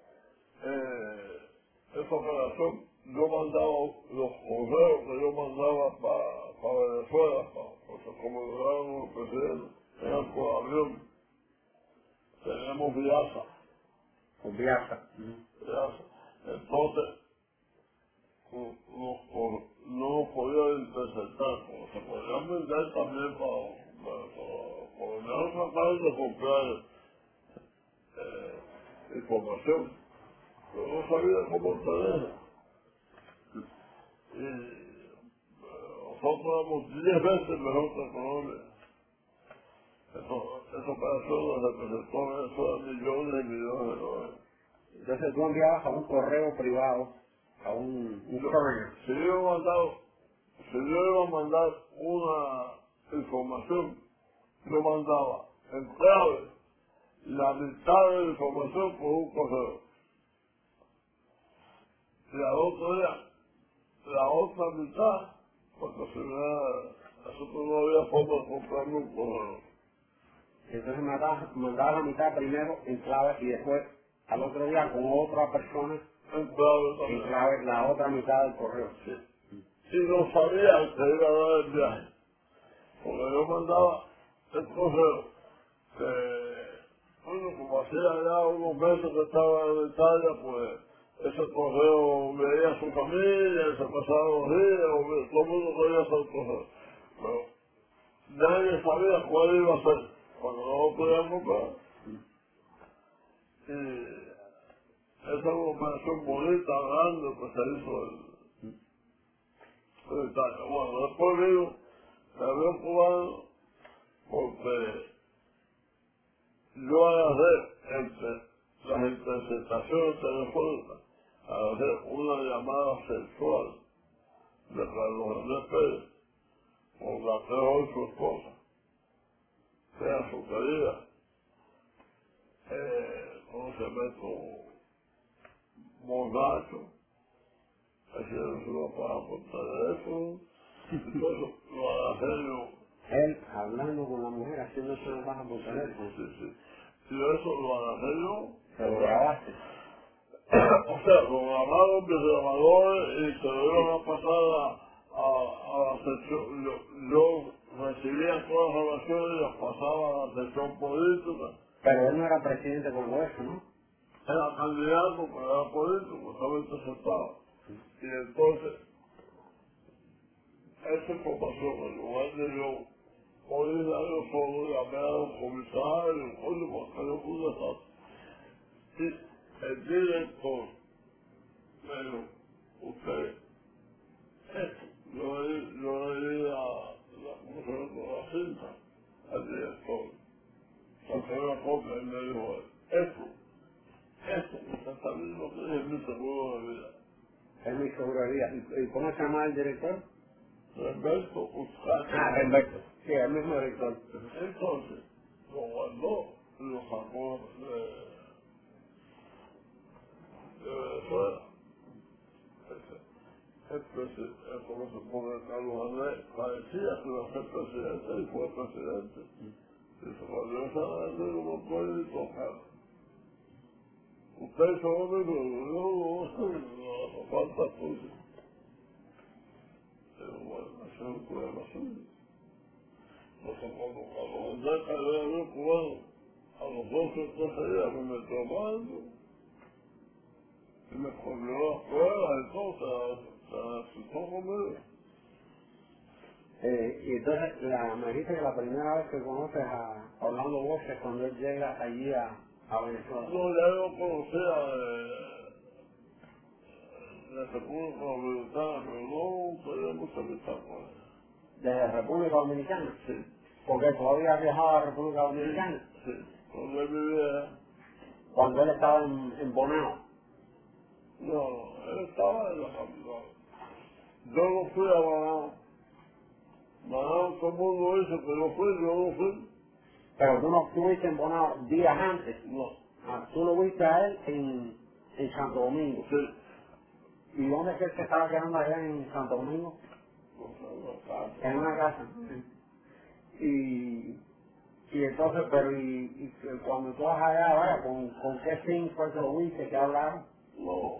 Esa operación, yo mandaba los correos que yo mandaba para Venezuela, porque como llegaron los presidentes, eran por avión. Teníamos Viasa. Con Viasa. Entonces, no podía interceptar, como se podían vender también para no tratar de comprar información. Yo no sabía cómo tenerla. Y nosotros éramos 10 veces mejor que Colombia. Esa operación representó a Venezuela millones y millones de dólares. Entonces tú enviabas a un correo privado, a un courier. Si yo iba a mandar una información, yo mandaba en clave la mitad de la información por un correo. Y al otro día, la otra mitad, porque si nosotros no había forma de comprarme un correo. Entonces mandabas la mitad primero en clave y después al otro día con otra persona En clave también. en clave la otra mitad del correo. Sí. Y no sabía que iba a dar el viaje. Porque yo mandaba el correo bueno, como hacía ya unos meses que estaba en Italia, pues ese correo veía a su familia, se pasaba los días, todo el mundo quería hacer el correo. Pero nadie sabía cuál iba a ser, cuando no lo podían comprar. Y esa es una operación bonita, grande, que se hizo en Italia. Bueno, después vino el avión cubano, porque yo agarré las interceptaciones telefónicas, agarré una llamada sexual de Carlos Andrés Pérez, con la que hoy su esposa, que era su querida, ¿cómo se llama? Borracho, haciendo su papá por teléfono, entonces lo agarré yo. Él hablando con la mujer haciendo su baja por teléfono. Sí. Y eso lo agarré yo. ¿Se lo grabaste? O sea, lo grabaron mis grabadores y se lo iban a pasar a la sección. Yo recibía todas las grabaciones y las pasaba a la sección política. Pero él no era presidente cuando eso, ¿no? Era candidato, pero era político, estaba interceptado. Y entonces, esa información, en lugar de yo oírla yo solo, llamé a los comisarios, oye, porque yo pude estar. Y el director me dijo, usted, esto, yo le di la cinta al director, saqué una copia y me dijo, esto, usted está viendo que es mi seguro de vida. Es mi seguridad. ¿Y cómo se llama el director? Humberto Uscacho. Humberto. Sí, el mismo director. Entonces, lo guardó y lo sacó de Venezuela. Como se pone Carlos Andrés, parecía que iba a ser presidente y fue presidente. Y se volvió a saber no lo puede ni tocar. Usted solamente no falta tuyo. Pero bueno, ese es un problema suyo. Entonces cuando Carlos Andrés cayó en el cubano, a los 12 o 13 días me metió mando y me corrió las pruebas y todo, se asustó conmigo. Y entonces me dijiste que la primera vez que conoces a Orlando Bosch es cuando él llega allí a Venezuela. No, ya yo conocía de República Dominicana, pero no tenía mucha amistad con él. ¿De República Dominicana? Sí. Porque todavía viajaba a República Dominicana. Sí, cuando él vivía. Cuando él estaba en Bonao. No, él estaba en la capital. Yo no fui a Banao. Banao, todo el mundo dice que yo no fui. Pero tú no estuviste en Bonao días antes. No. Ah, tú lo viste a él en Santo Domingo. Sí. ¿Y dónde es que él se estaba quedando allá en Santo Domingo? En una casa. Y entonces, pero y cuando tú vas allá, vaya, ¿con qué fin fue que lo viste, que hablaron? No.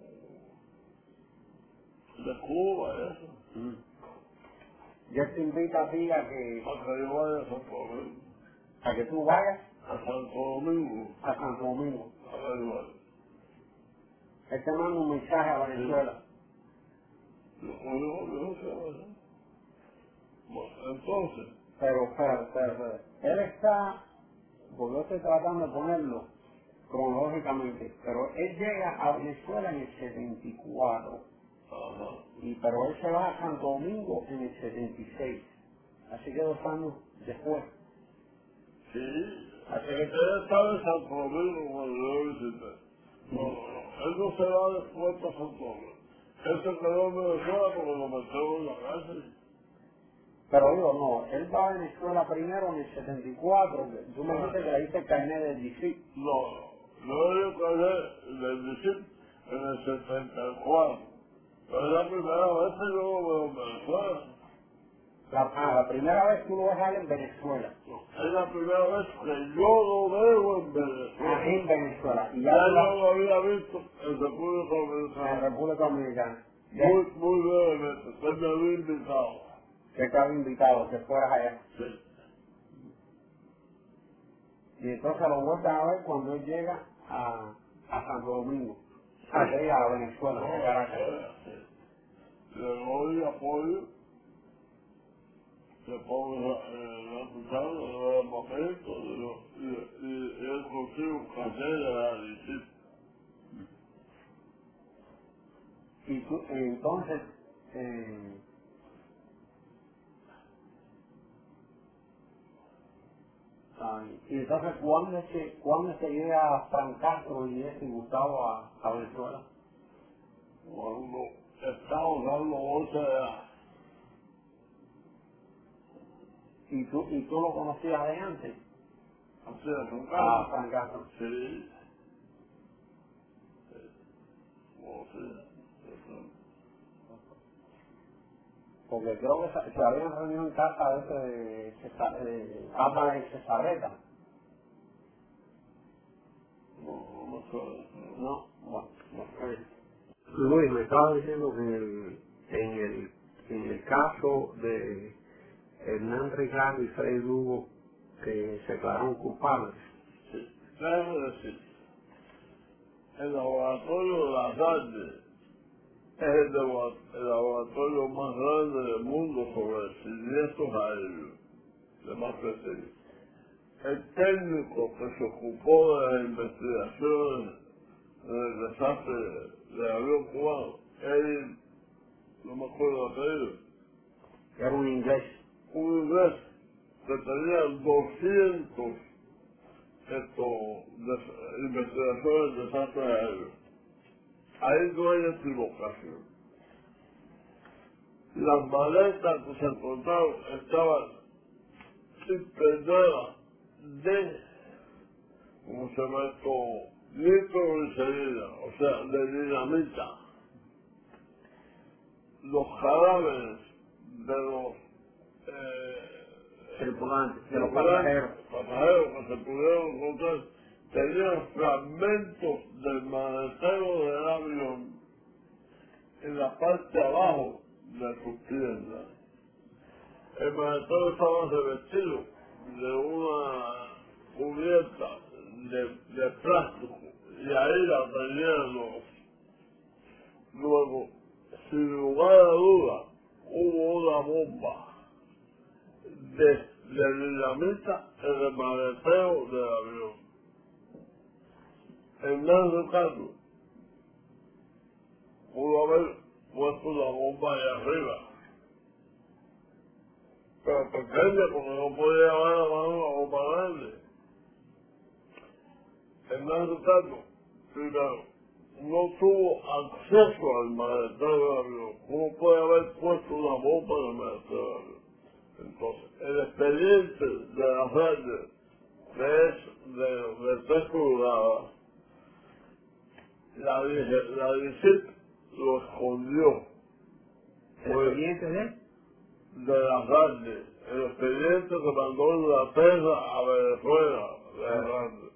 De Cuba, eso. Yo te invito a ti a que yo vaya a Santo Domingo. a que tú vayas A Santo Domingo. a Santo Domingo. A ver, Él te manda un mensaje a Venezuela. yo no sé, ¿verdad? Bueno, entonces. Pero, espera. Él está, porque yo estoy tratando de ponerlo cronológicamente, pero él llega a Venezuela en el 74. Ajá. Pero él se va a Santo Domingo en el 76. Así que 2 años después. Sí. Así que Él estaba en Santo Domingo cuando yo lo visité. No. Él no se va después para Santo Domingo. Él se quedó en Venezuela porque lo metieron en la cárcel. Pero digo, no, él va a Venezuela primero en el 74, tú me dijiste que le diste el carnet del distrito. No. Yo le caí del distrito en el 74. Pero es la primera vez que yo lo veo en Venezuela. La primera vez tú lo ves a él en Venezuela. Es la primera vez que yo lo veo en Venezuela. En Venezuela. Y Ya yo lo había visto en República Dominicana. en República Dominicana. Muy brevemente. Usted me había invitado. Que te había invitado, que fueras allá. Sí. Y entonces lo vuelves a ver cuando él llega a Santo Domingo. A Venezuela, a Caracas. Le doy apoyo. Se pone la cuchara, le doy el papelito y él consigue un carnet de la disciplina. Y tú, entonces, y entonces, ¿cuándo se llega Fran Castro y Gustavo a Venezuela? Cuando estamos dando 11 de edad. ¿Y tú lo conocías de antes? Así es, Fran Fran Castro. Sí. Oh, sí. Porque creo que se habían reunido en casa de Papa de Cesareta. No sé. No, bueno. Luis, me estaba diciendo que en el caso de Hernán Ricardo y Freddy Lugo, que se declararon culpables. Sí. Déjame decir, el laboratorio de las artes es el laboratorio más grande del mundo sobre siniestros aéreos, de más prestigio. El técnico que se ocupó de las investigaciones del desastre del avión cubano, él, no me acuerdo de apellido, Era un inglés. un inglés que tenía 200 investigaciones del desastre aéreo. Ahí no hay equivocación. Las maletas que se encontraron estaban impresionadas de, ¿cómo se llama esto? Nitroglicerina, o sea, de dinamita. Los cadáveres de los tripulantes, de los pasajeros que se pudieron encontrar tenían fragmentos del maletero del avión en la parte de abajo de sus piernas. El maletero estaba revestido de una cubierta de plástico y ahí la tenían los. Luego, sin lugar a duda, hubo una bomba de dinamita en el maletero del avión. Hernando Carlos pudo haber puesto la bomba ahí arriba, pero pequeña porque no podía llevar la mano una bomba grande. Hernando Carlos, primero, no tuvo acceso al maletero del avión. ¿Cómo puede haber puesto una bomba en el maletero del avión? Entonces, el expediente de la radio, que es de 3 pulgadas, la DICIT lo escondió. ¿El expediente de la radio, el expediente que mandó Inglaterra a Venezuela de la radio.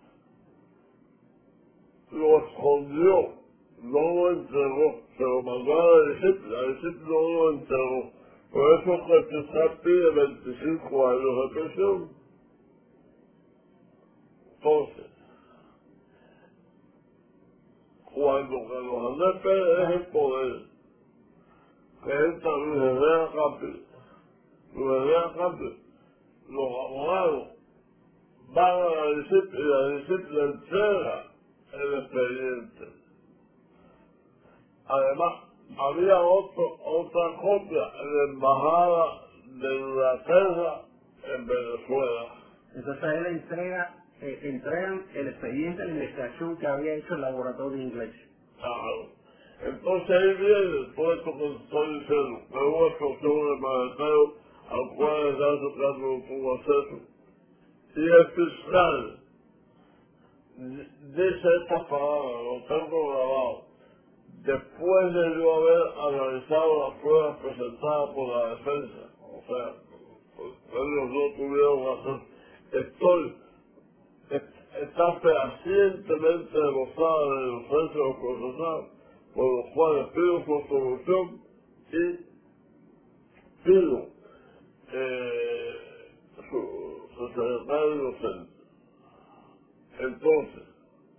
Lo escondió, no lo entregó, se lo mandó a la DICIT no lo entregó. Por eso que el fiscal pide 25 años de prisión. Entonces, cuando Carlos Andrés Pérez deje el poder, que entra Luis Herrera Campbell, los abogados van a la DICIT y la DICIT le entrega el expediente. Además, había otra copia en la embajada de Inglaterra en Venezuela. Entonces él entregan el expediente de investigación que había hecho el laboratorio inglés. Claro. Entonces ahí viene todo esto que estoy diciendo, que hubo explosión en el maletero al cual el Hernando Carlos no tuvo acceso. Y el fiscal dice estas palabras, lo tengo grabado. Después de yo haber analizado las pruebas presentadas por la defensa, o sea, ellos no tuvieron razón, está fehacientemente demostrada la inocencia de los procesados, por los cuales pido su absolución y pido su secretario inocente. Entonces,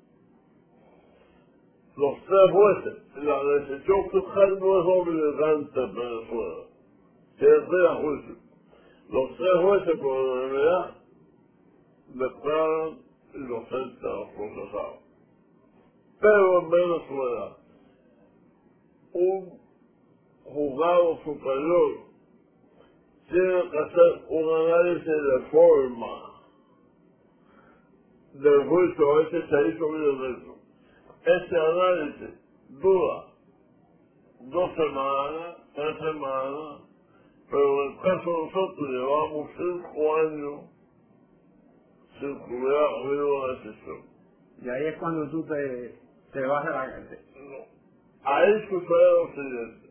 los 3 jueces, la decisión fiscal no es obligante en Venezuela, tiene 3 juicios. Los 3 jueces por unanimidad declaran inocentes a los procesados. Pero en Venezuela, un juzgado superior tiene que hacer un análisis de forma del juicio a ver si se hizo bien dentro. Este análisis dura 2 semanas, 3 semanas, pero en el caso de nosotros llevamos 5 años sin que hubiera habido una decisión. Y ahí es cuando tú te vas de la cárcel. No. Ahí sucede lo siguiente.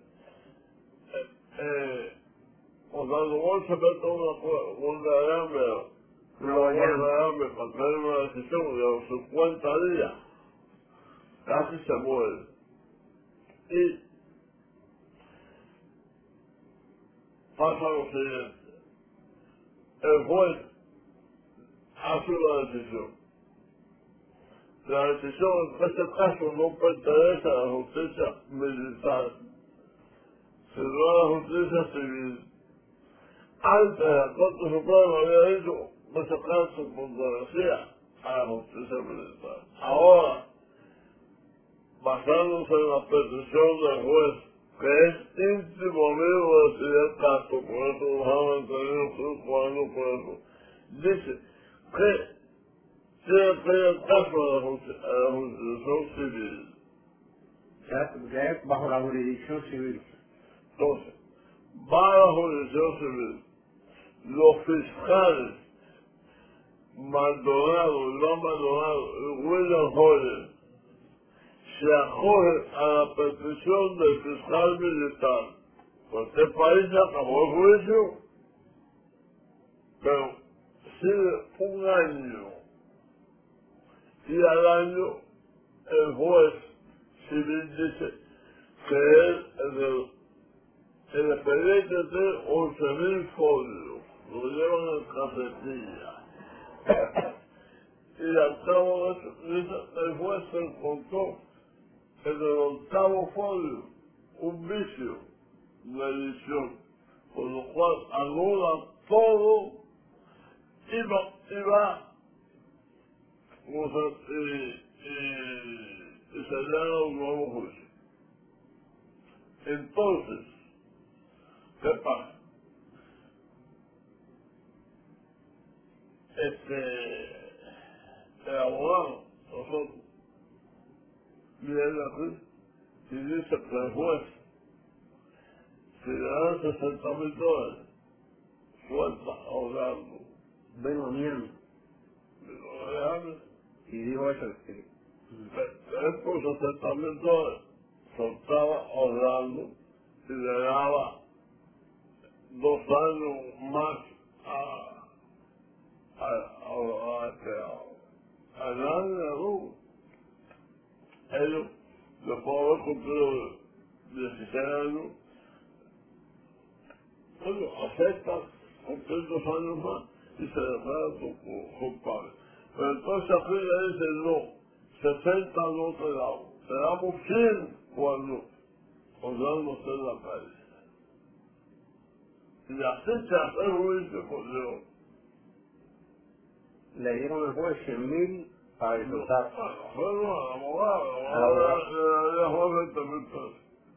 Cuando vos se mete un diagrama para tener una decisión de los 50 días, casi se muere. Y pasa lo siguiente. El juez hace una decisión. La decisión en este caso no pertenece a la justicia militar, sino a la justicia civil. Antes la Corte Suprema había dicho que ese caso pertenecía a la justicia militar. Ahora, basándose en la petición del juez, que es íntimo amigo de Fidel Castro, por eso nos han mantenido 5 años por eso, dice que tiene que ir el caso a la jurisdicción civil. Ya es bajo la jurisdicción civil. Entonces, va a la jurisdicción civil. Los fiscales Maldonado, Iván Maldonado y William Hoyer se acogen a la petición del fiscal militar. Pues este país ya acabó el juicio, pero sigue un año y al año el juez civil dice que el expediente tiene 11.000 folios, lo llevan en casetilla. Y al cabo de eso, el juez se encontró en el octavo folio un vicio de edición, con lo cual anula todo y va y se le da un nuevo juicio. Entonces, ¿qué pasa? El abogado, nosotros, viene aquí y dice que el juez, si le dan $60,000, suelta ahogando. Benoniano. Y dijo eso. Él por $60,000 soltaba ahogando y le daba 2 años más a nadie de luz. Ellos, después de haber cumplido 16 años, ellos aceptan cumplir 2 años más y se declaran culpables. Pero entonces aquí le dicen no, 60 no te damos, te damos 100 cuando usted en la calle. Y así se hace el juicio por Dios. Le dieron al juez 100,000 para disfrutar. Bueno, al abogado le dejó 20,000 pesos.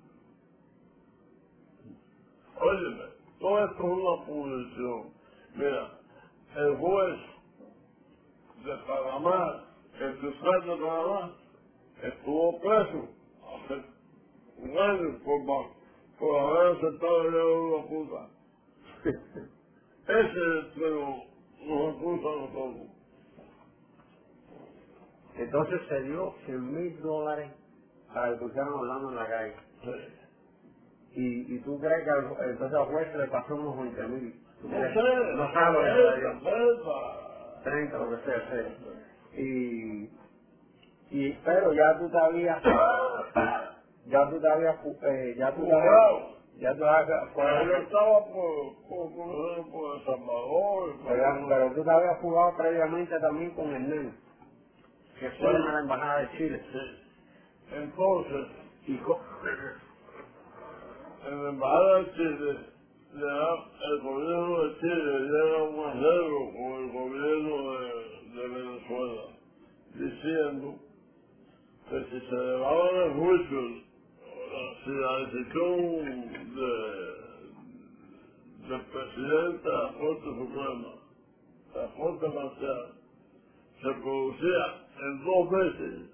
Óyeme, todo esto es una punición. Mira, el juez de Panamá, el fiscal de Panamá, estuvo preso hace un año por haber aceptado el dinero de una puta. Ese es el que nos acusa a nosotros. Entonces se dio $100,000 para que pusieran hablando en la calle. Sí. Y tú crees que entonces al juez le pasó unos 20,000. No sé, no sabes lo que le dio. 30, 30, lo que sea, sí. Pero ya tú te habías yo estaba por El Salvador. pero tú te habías jugado previamente también con Hernán, que fue a la embajada de Chile. Sí. Entonces, Y en la embajada de Chile, el gobierno de Chile llega a un arreglo con el gobierno de Venezuela, diciendo que si se llevaban el juicio, si la decisión del presidente de la Corte Suprema, la Corte Marcial, se producía en 2 meses,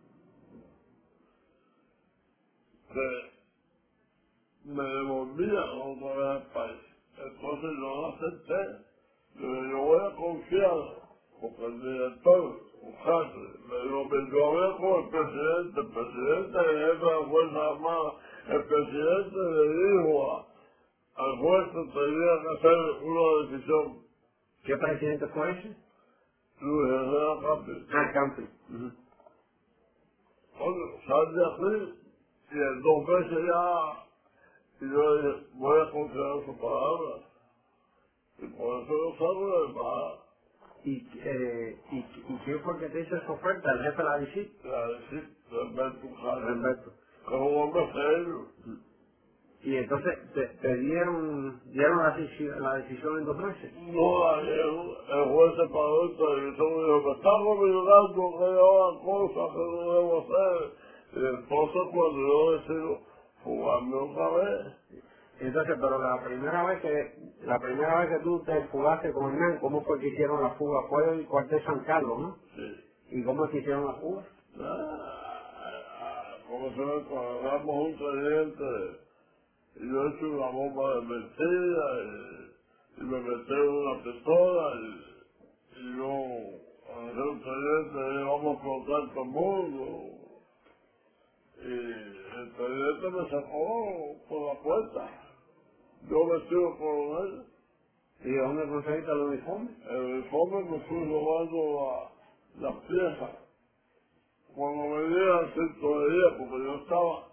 que me devolvían otra vez al país. Entonces yo no acepté. Yo voy a confiar, porque el director, Ujate, me dijo que yo hablé con el presidente de jefe de la Fuerza Armada, el presidente le dijo al juez que tenía que hacer una decisión. ¿qué presidente fue ese? Luis Herrera Campi. Campi. Oye, sal de aquí y en 2 meses ya. Y yo dije, voy a confiar en su palabra. Y por eso yo salgo de la embajada. ¿Y quién fue que te hizo esa oferta? ¿El jefe de la visita? La decir, Alberto Carlos, Alberto. que es un hombre serio. Y entonces te dieron la decisión en 2 meses. No la dieron. El juez se paró en televisión y dijo, me están obligando que yo haga cosas que no debo hacer. Y entonces cuando yo decido fugarme otra vez. Entonces, pero la primera vez que tú te fugaste con Hernán, ¿cómo fue que hicieron la fuga? Fue el cuartel San Carlos, ¿no? Sí. ¿Y cómo es que hicieron la fuga? Como se ve, cuando agarramos un teniente, y yo eché una bomba de mentira, y me metí en una pistola, y y yo, a hacer un teniente, vamos a contar todo el mundo. Y el teniente me sacó por la puerta. Yo vestido coronel. ¿Y dónde conseguiste el uniforme? El uniforme me fui robando las piezas. Cuando me dieron cinturería, porque yo estaba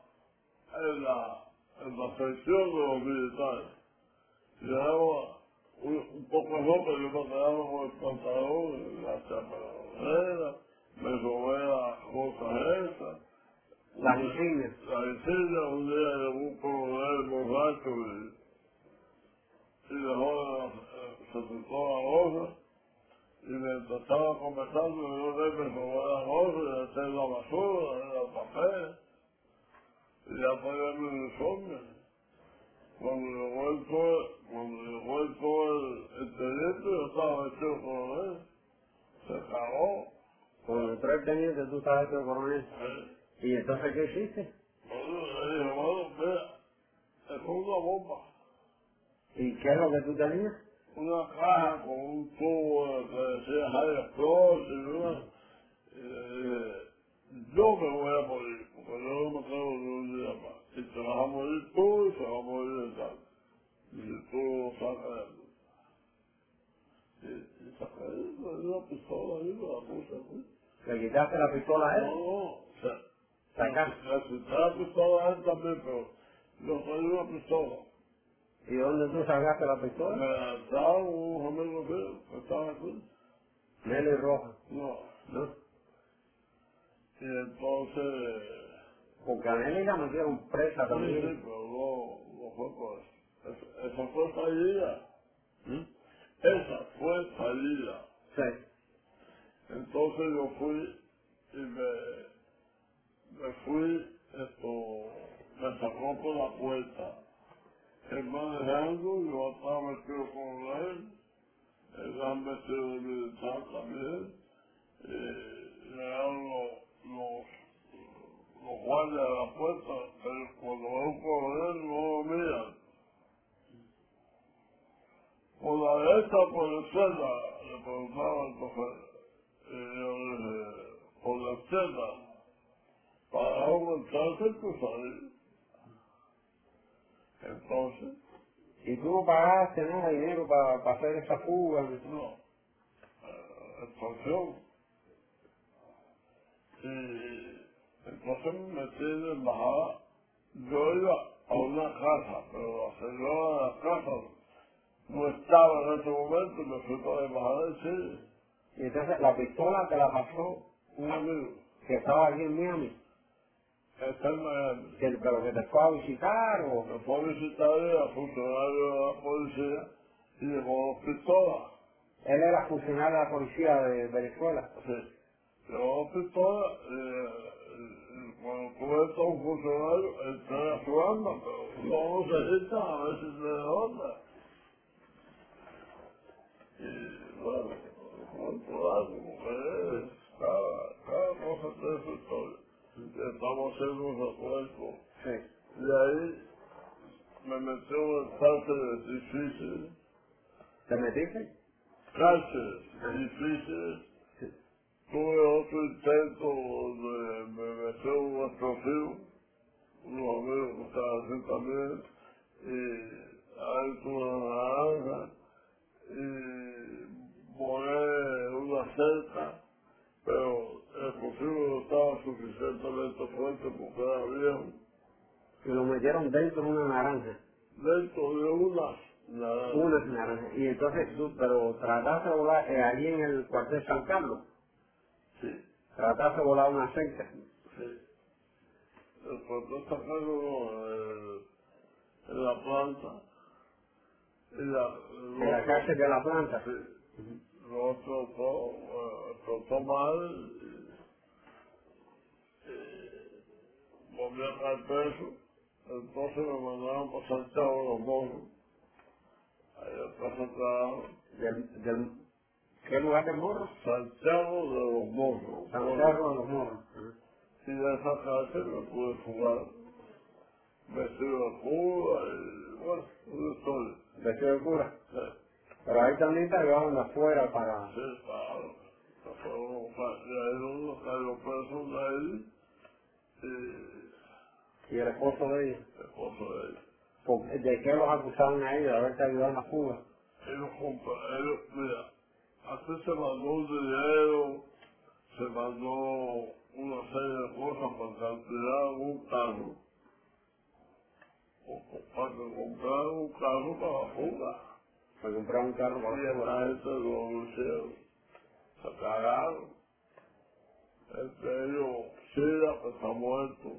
en la sección de los militares. Llevaba un poco de ropa, yo me quedaba con el pantalón, la chaparrera, me robé las cosas esas. Las insignias. La insignia, un día llegó un coronel borracho y dejó, se sentó la hoja, y mientras estaba conversando, yo me robé la hoja, y eché en la basura, en el papel, y ya pagué mi uniforme. Cuando llegó el teniente, yo estaba vestido coronel. Se cagó. Cuando entró el teniente, tú estabas vestido coronel. ¿Y entonces qué hiciste? Bueno, le dije, bueno, mira, es una bomba. ¿Y qué es lo que tú tenías? Una caja con un tubo que decía High Explosive, yo me voy a morir, porque yo no me quedo ni un día más. Y te vas a morir tú y se va a morir el tal. Si tú lo sacas de luz. Y saqué una pistola ahí, me la puse así. ¿Le quitaste la pistola a él? No, o sea, ¿Sacaste? le quité la pistola a él también, pero yo soy una pistola. ¿Y dónde tú sacaste la Me pistola? la daba un amigo mío que estaba aquí. Negro y roja. No. ¿No? Y entonces, Porque a Nelly la metieron presa sí, también. pero no fue por eso. Esa fue fallida. ¿Mm? Esa fue fallida. Sí. Entonces yo fui y me fui, me sacó por la puerta. Él manejando, yo estaba metido con él han metido de militar también. Llegaron los guardias a la puerta, pero cuando va un coronel no lo miran. Por la derecha o por la izquierda, le preguntaba al chofer. Y yo le dije, por la izquierda, para aumentarse el salir. Entonces, ¿Y tú no pagaste nada dinero para hacer esa fuga? no, extorsión. Y entonces me metí en la embajada. Yo iba a una casa, pero la señora de la casa no estaba en ese momento y me fui para la embajada de Chile. Y entonces la pistola te la pasó Un amigo, que estaba aquí en Miami, está en Miami. pero que te fue a visitar o... Me fue a visitar a funcionario de la policía y llevó dos pistolas. Él era funcionario de la policía de Venezuela. Sí. Llevó dos pistolas cuando tú ves a un funcionario, él trae su arma, pero no necesita, a veces se derrota. Y bueno, por algo, mujeres, cada cosa tiene su historia. Y estamos haciendo un recuerdo. Sí. Y ahí me metió en cárceles difíciles. ¿Te metiste? Cárceles difíciles. Sí. Tuve otro intento donde me metió un explosivo, unos amigos que estaban así también, y ahí tuve una naranja, y volé una cerca, pero el explosivo no estaba suficientemente fuerte porque era viejo. Y lo metieron dentro de una naranja. Dentro de unas naranjas. Unas naranjas. Y entonces tú, pero trataste de volar allí en el cuartel San Carlos. Sí, Trataste de volar una cerca. sí. El cuartel sacado en la planta. Y En la cárcel de la planta. sí, lo trató mal y volví a caer preso. Entonces me mandaron para Santiago de los Morros. Ahí está sentado. ¿Qué lugar del Morro? Santiago de los Morros. Santiago de los Morros. Y de esa cárcel me pude jugar. Vestido de cura y bueno, una historia. ¿Vestido de cura? Sí. Pero ahí también te llevaban de afuera para... Sí, claro. Y ahí uno cayó preso de ahí Y el esposo de ella. el esposo de ella. ¿De qué los acusaban a ellos? De haberte ayudado en la fuga. Ellos, mira, así se mandó un dinero, se mandó una serie de cosas para alquilar un carro, para que compraran un carro para la fuga. Para comprar un carro para Y la fuga. esta gente lo hicieron, se cagaron. Entre ellos, Sila, que está muerto.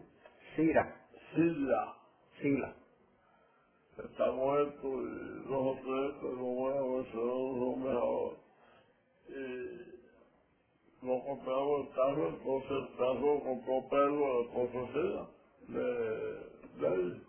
Sila. Está muerto y dos o tres que no voy a ver si no mejor. Y no compramos el carro, entonces el carro compró Pedro, el esposo de él.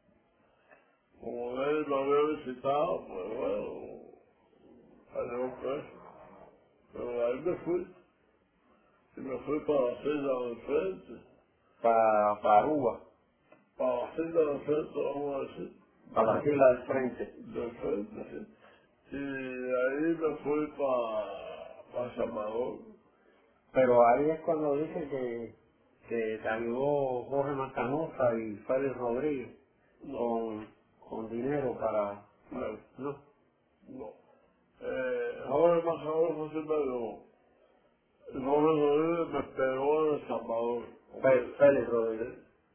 Como él lo había visitado, pues bueno, salió preso. Pero ahí me fui. Y me fui para la silla del frente. Para Aruba. Para la silla del frente, vamos a decir. Para la fila del frente. Del frente, sí. Y ahí me fui para Salvador. Pero ahí es cuando dice que te ayudó Jorge Macanosa y Félix Rodríguez con dinero para... No. No. Jorge Macanosa sí me dio. Jorge Rodríguez me pegó en El Salvador. Félix Rodríguez.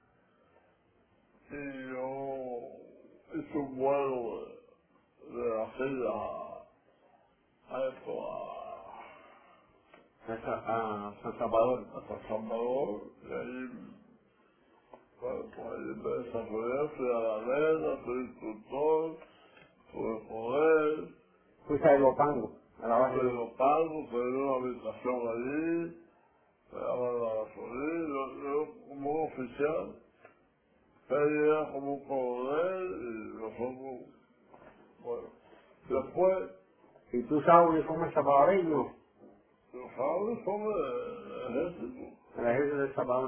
Y yo hice un vuelo de la silla a San Salvador. hasta Salvador, y ahí, bueno, pues ahí me desarrollé, fui a la arena, fui instructor, fui poder, Fuiste a Ilopango, a la base fui de... los pagos, fui en una habitación allí, me daban la gasolina, yo como un oficial, él era como un coronel y nosotros, bueno, después, ¿Y tú sabes uniforme salvadoreño? los sábados son el ejército. El ejército de Salvador.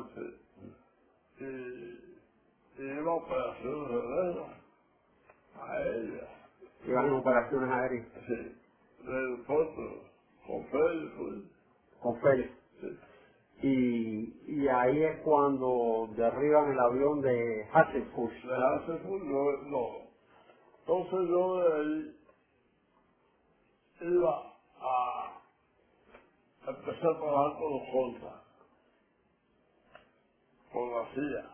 Y iba a operaciones de guerra a ella. Iban en operaciones aéreas. Sí. Del puerto, con Félix. Con Félix. Sí. Y ahí es cuando derriban el avión de Hasselfuss. De Hasselfuss, no. Entonces yo de ahí iba a empezar a trabajar con los contras, con la CIA.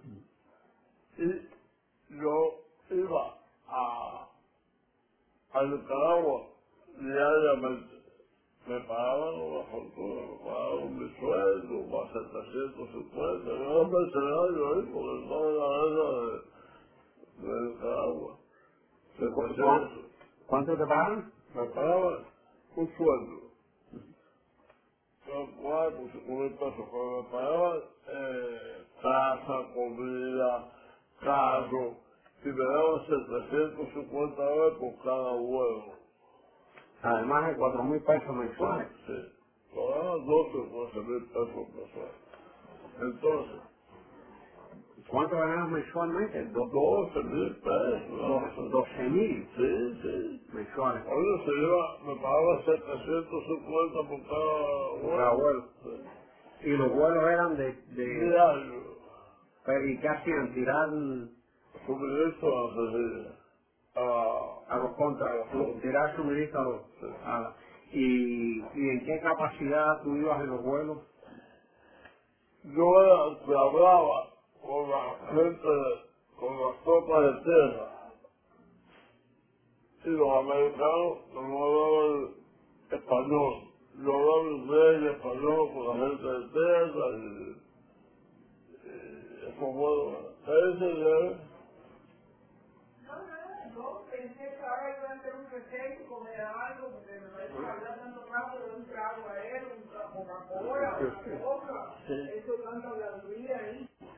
Y yo iba a Nicaragua diariamente. Me pagaban una fortuna, me pagaban mi sueldo, más 750, yo era mercenario ahí porque estaba en la guerra de Nicaragua. 700. ¿Cuánto te pagan? Me pagaban un sueldo. Son 4 o 5 mil pesos, pero me pagaban casa, comida, carro, y me daban 750 dólares por cada vuelo. Además de 4.000 pesos mensuales. Sí, cobraban 12 o 13 mil pesos mensuales. Entonces, ¿Cuánto ganabas mensualmente? 12.000 pesos. 12.000 Sí. mensuales. Oye, me pagaba 750 por cada vuelo. Sí. Y los vuelos eran de Diario. pero ¿y qué hacían? Tirar Suministro a la Cecilia. a los contras, tirar suministro a los... ¿Y en qué capacidad tú ibas en los vuelos? Yo era el que hablaba con la gente, con las tropas de tierra. Y los americanos no hablaban español. Yo hablaba inglés y español con la gente de tierra y eso fue. Yo pensé que ahora iba a hacer un receta y comer algo, porque me parece que hablar tanto rato de un trago a él, una Coca-Cola, una coca, eso tanta habladuría ahí.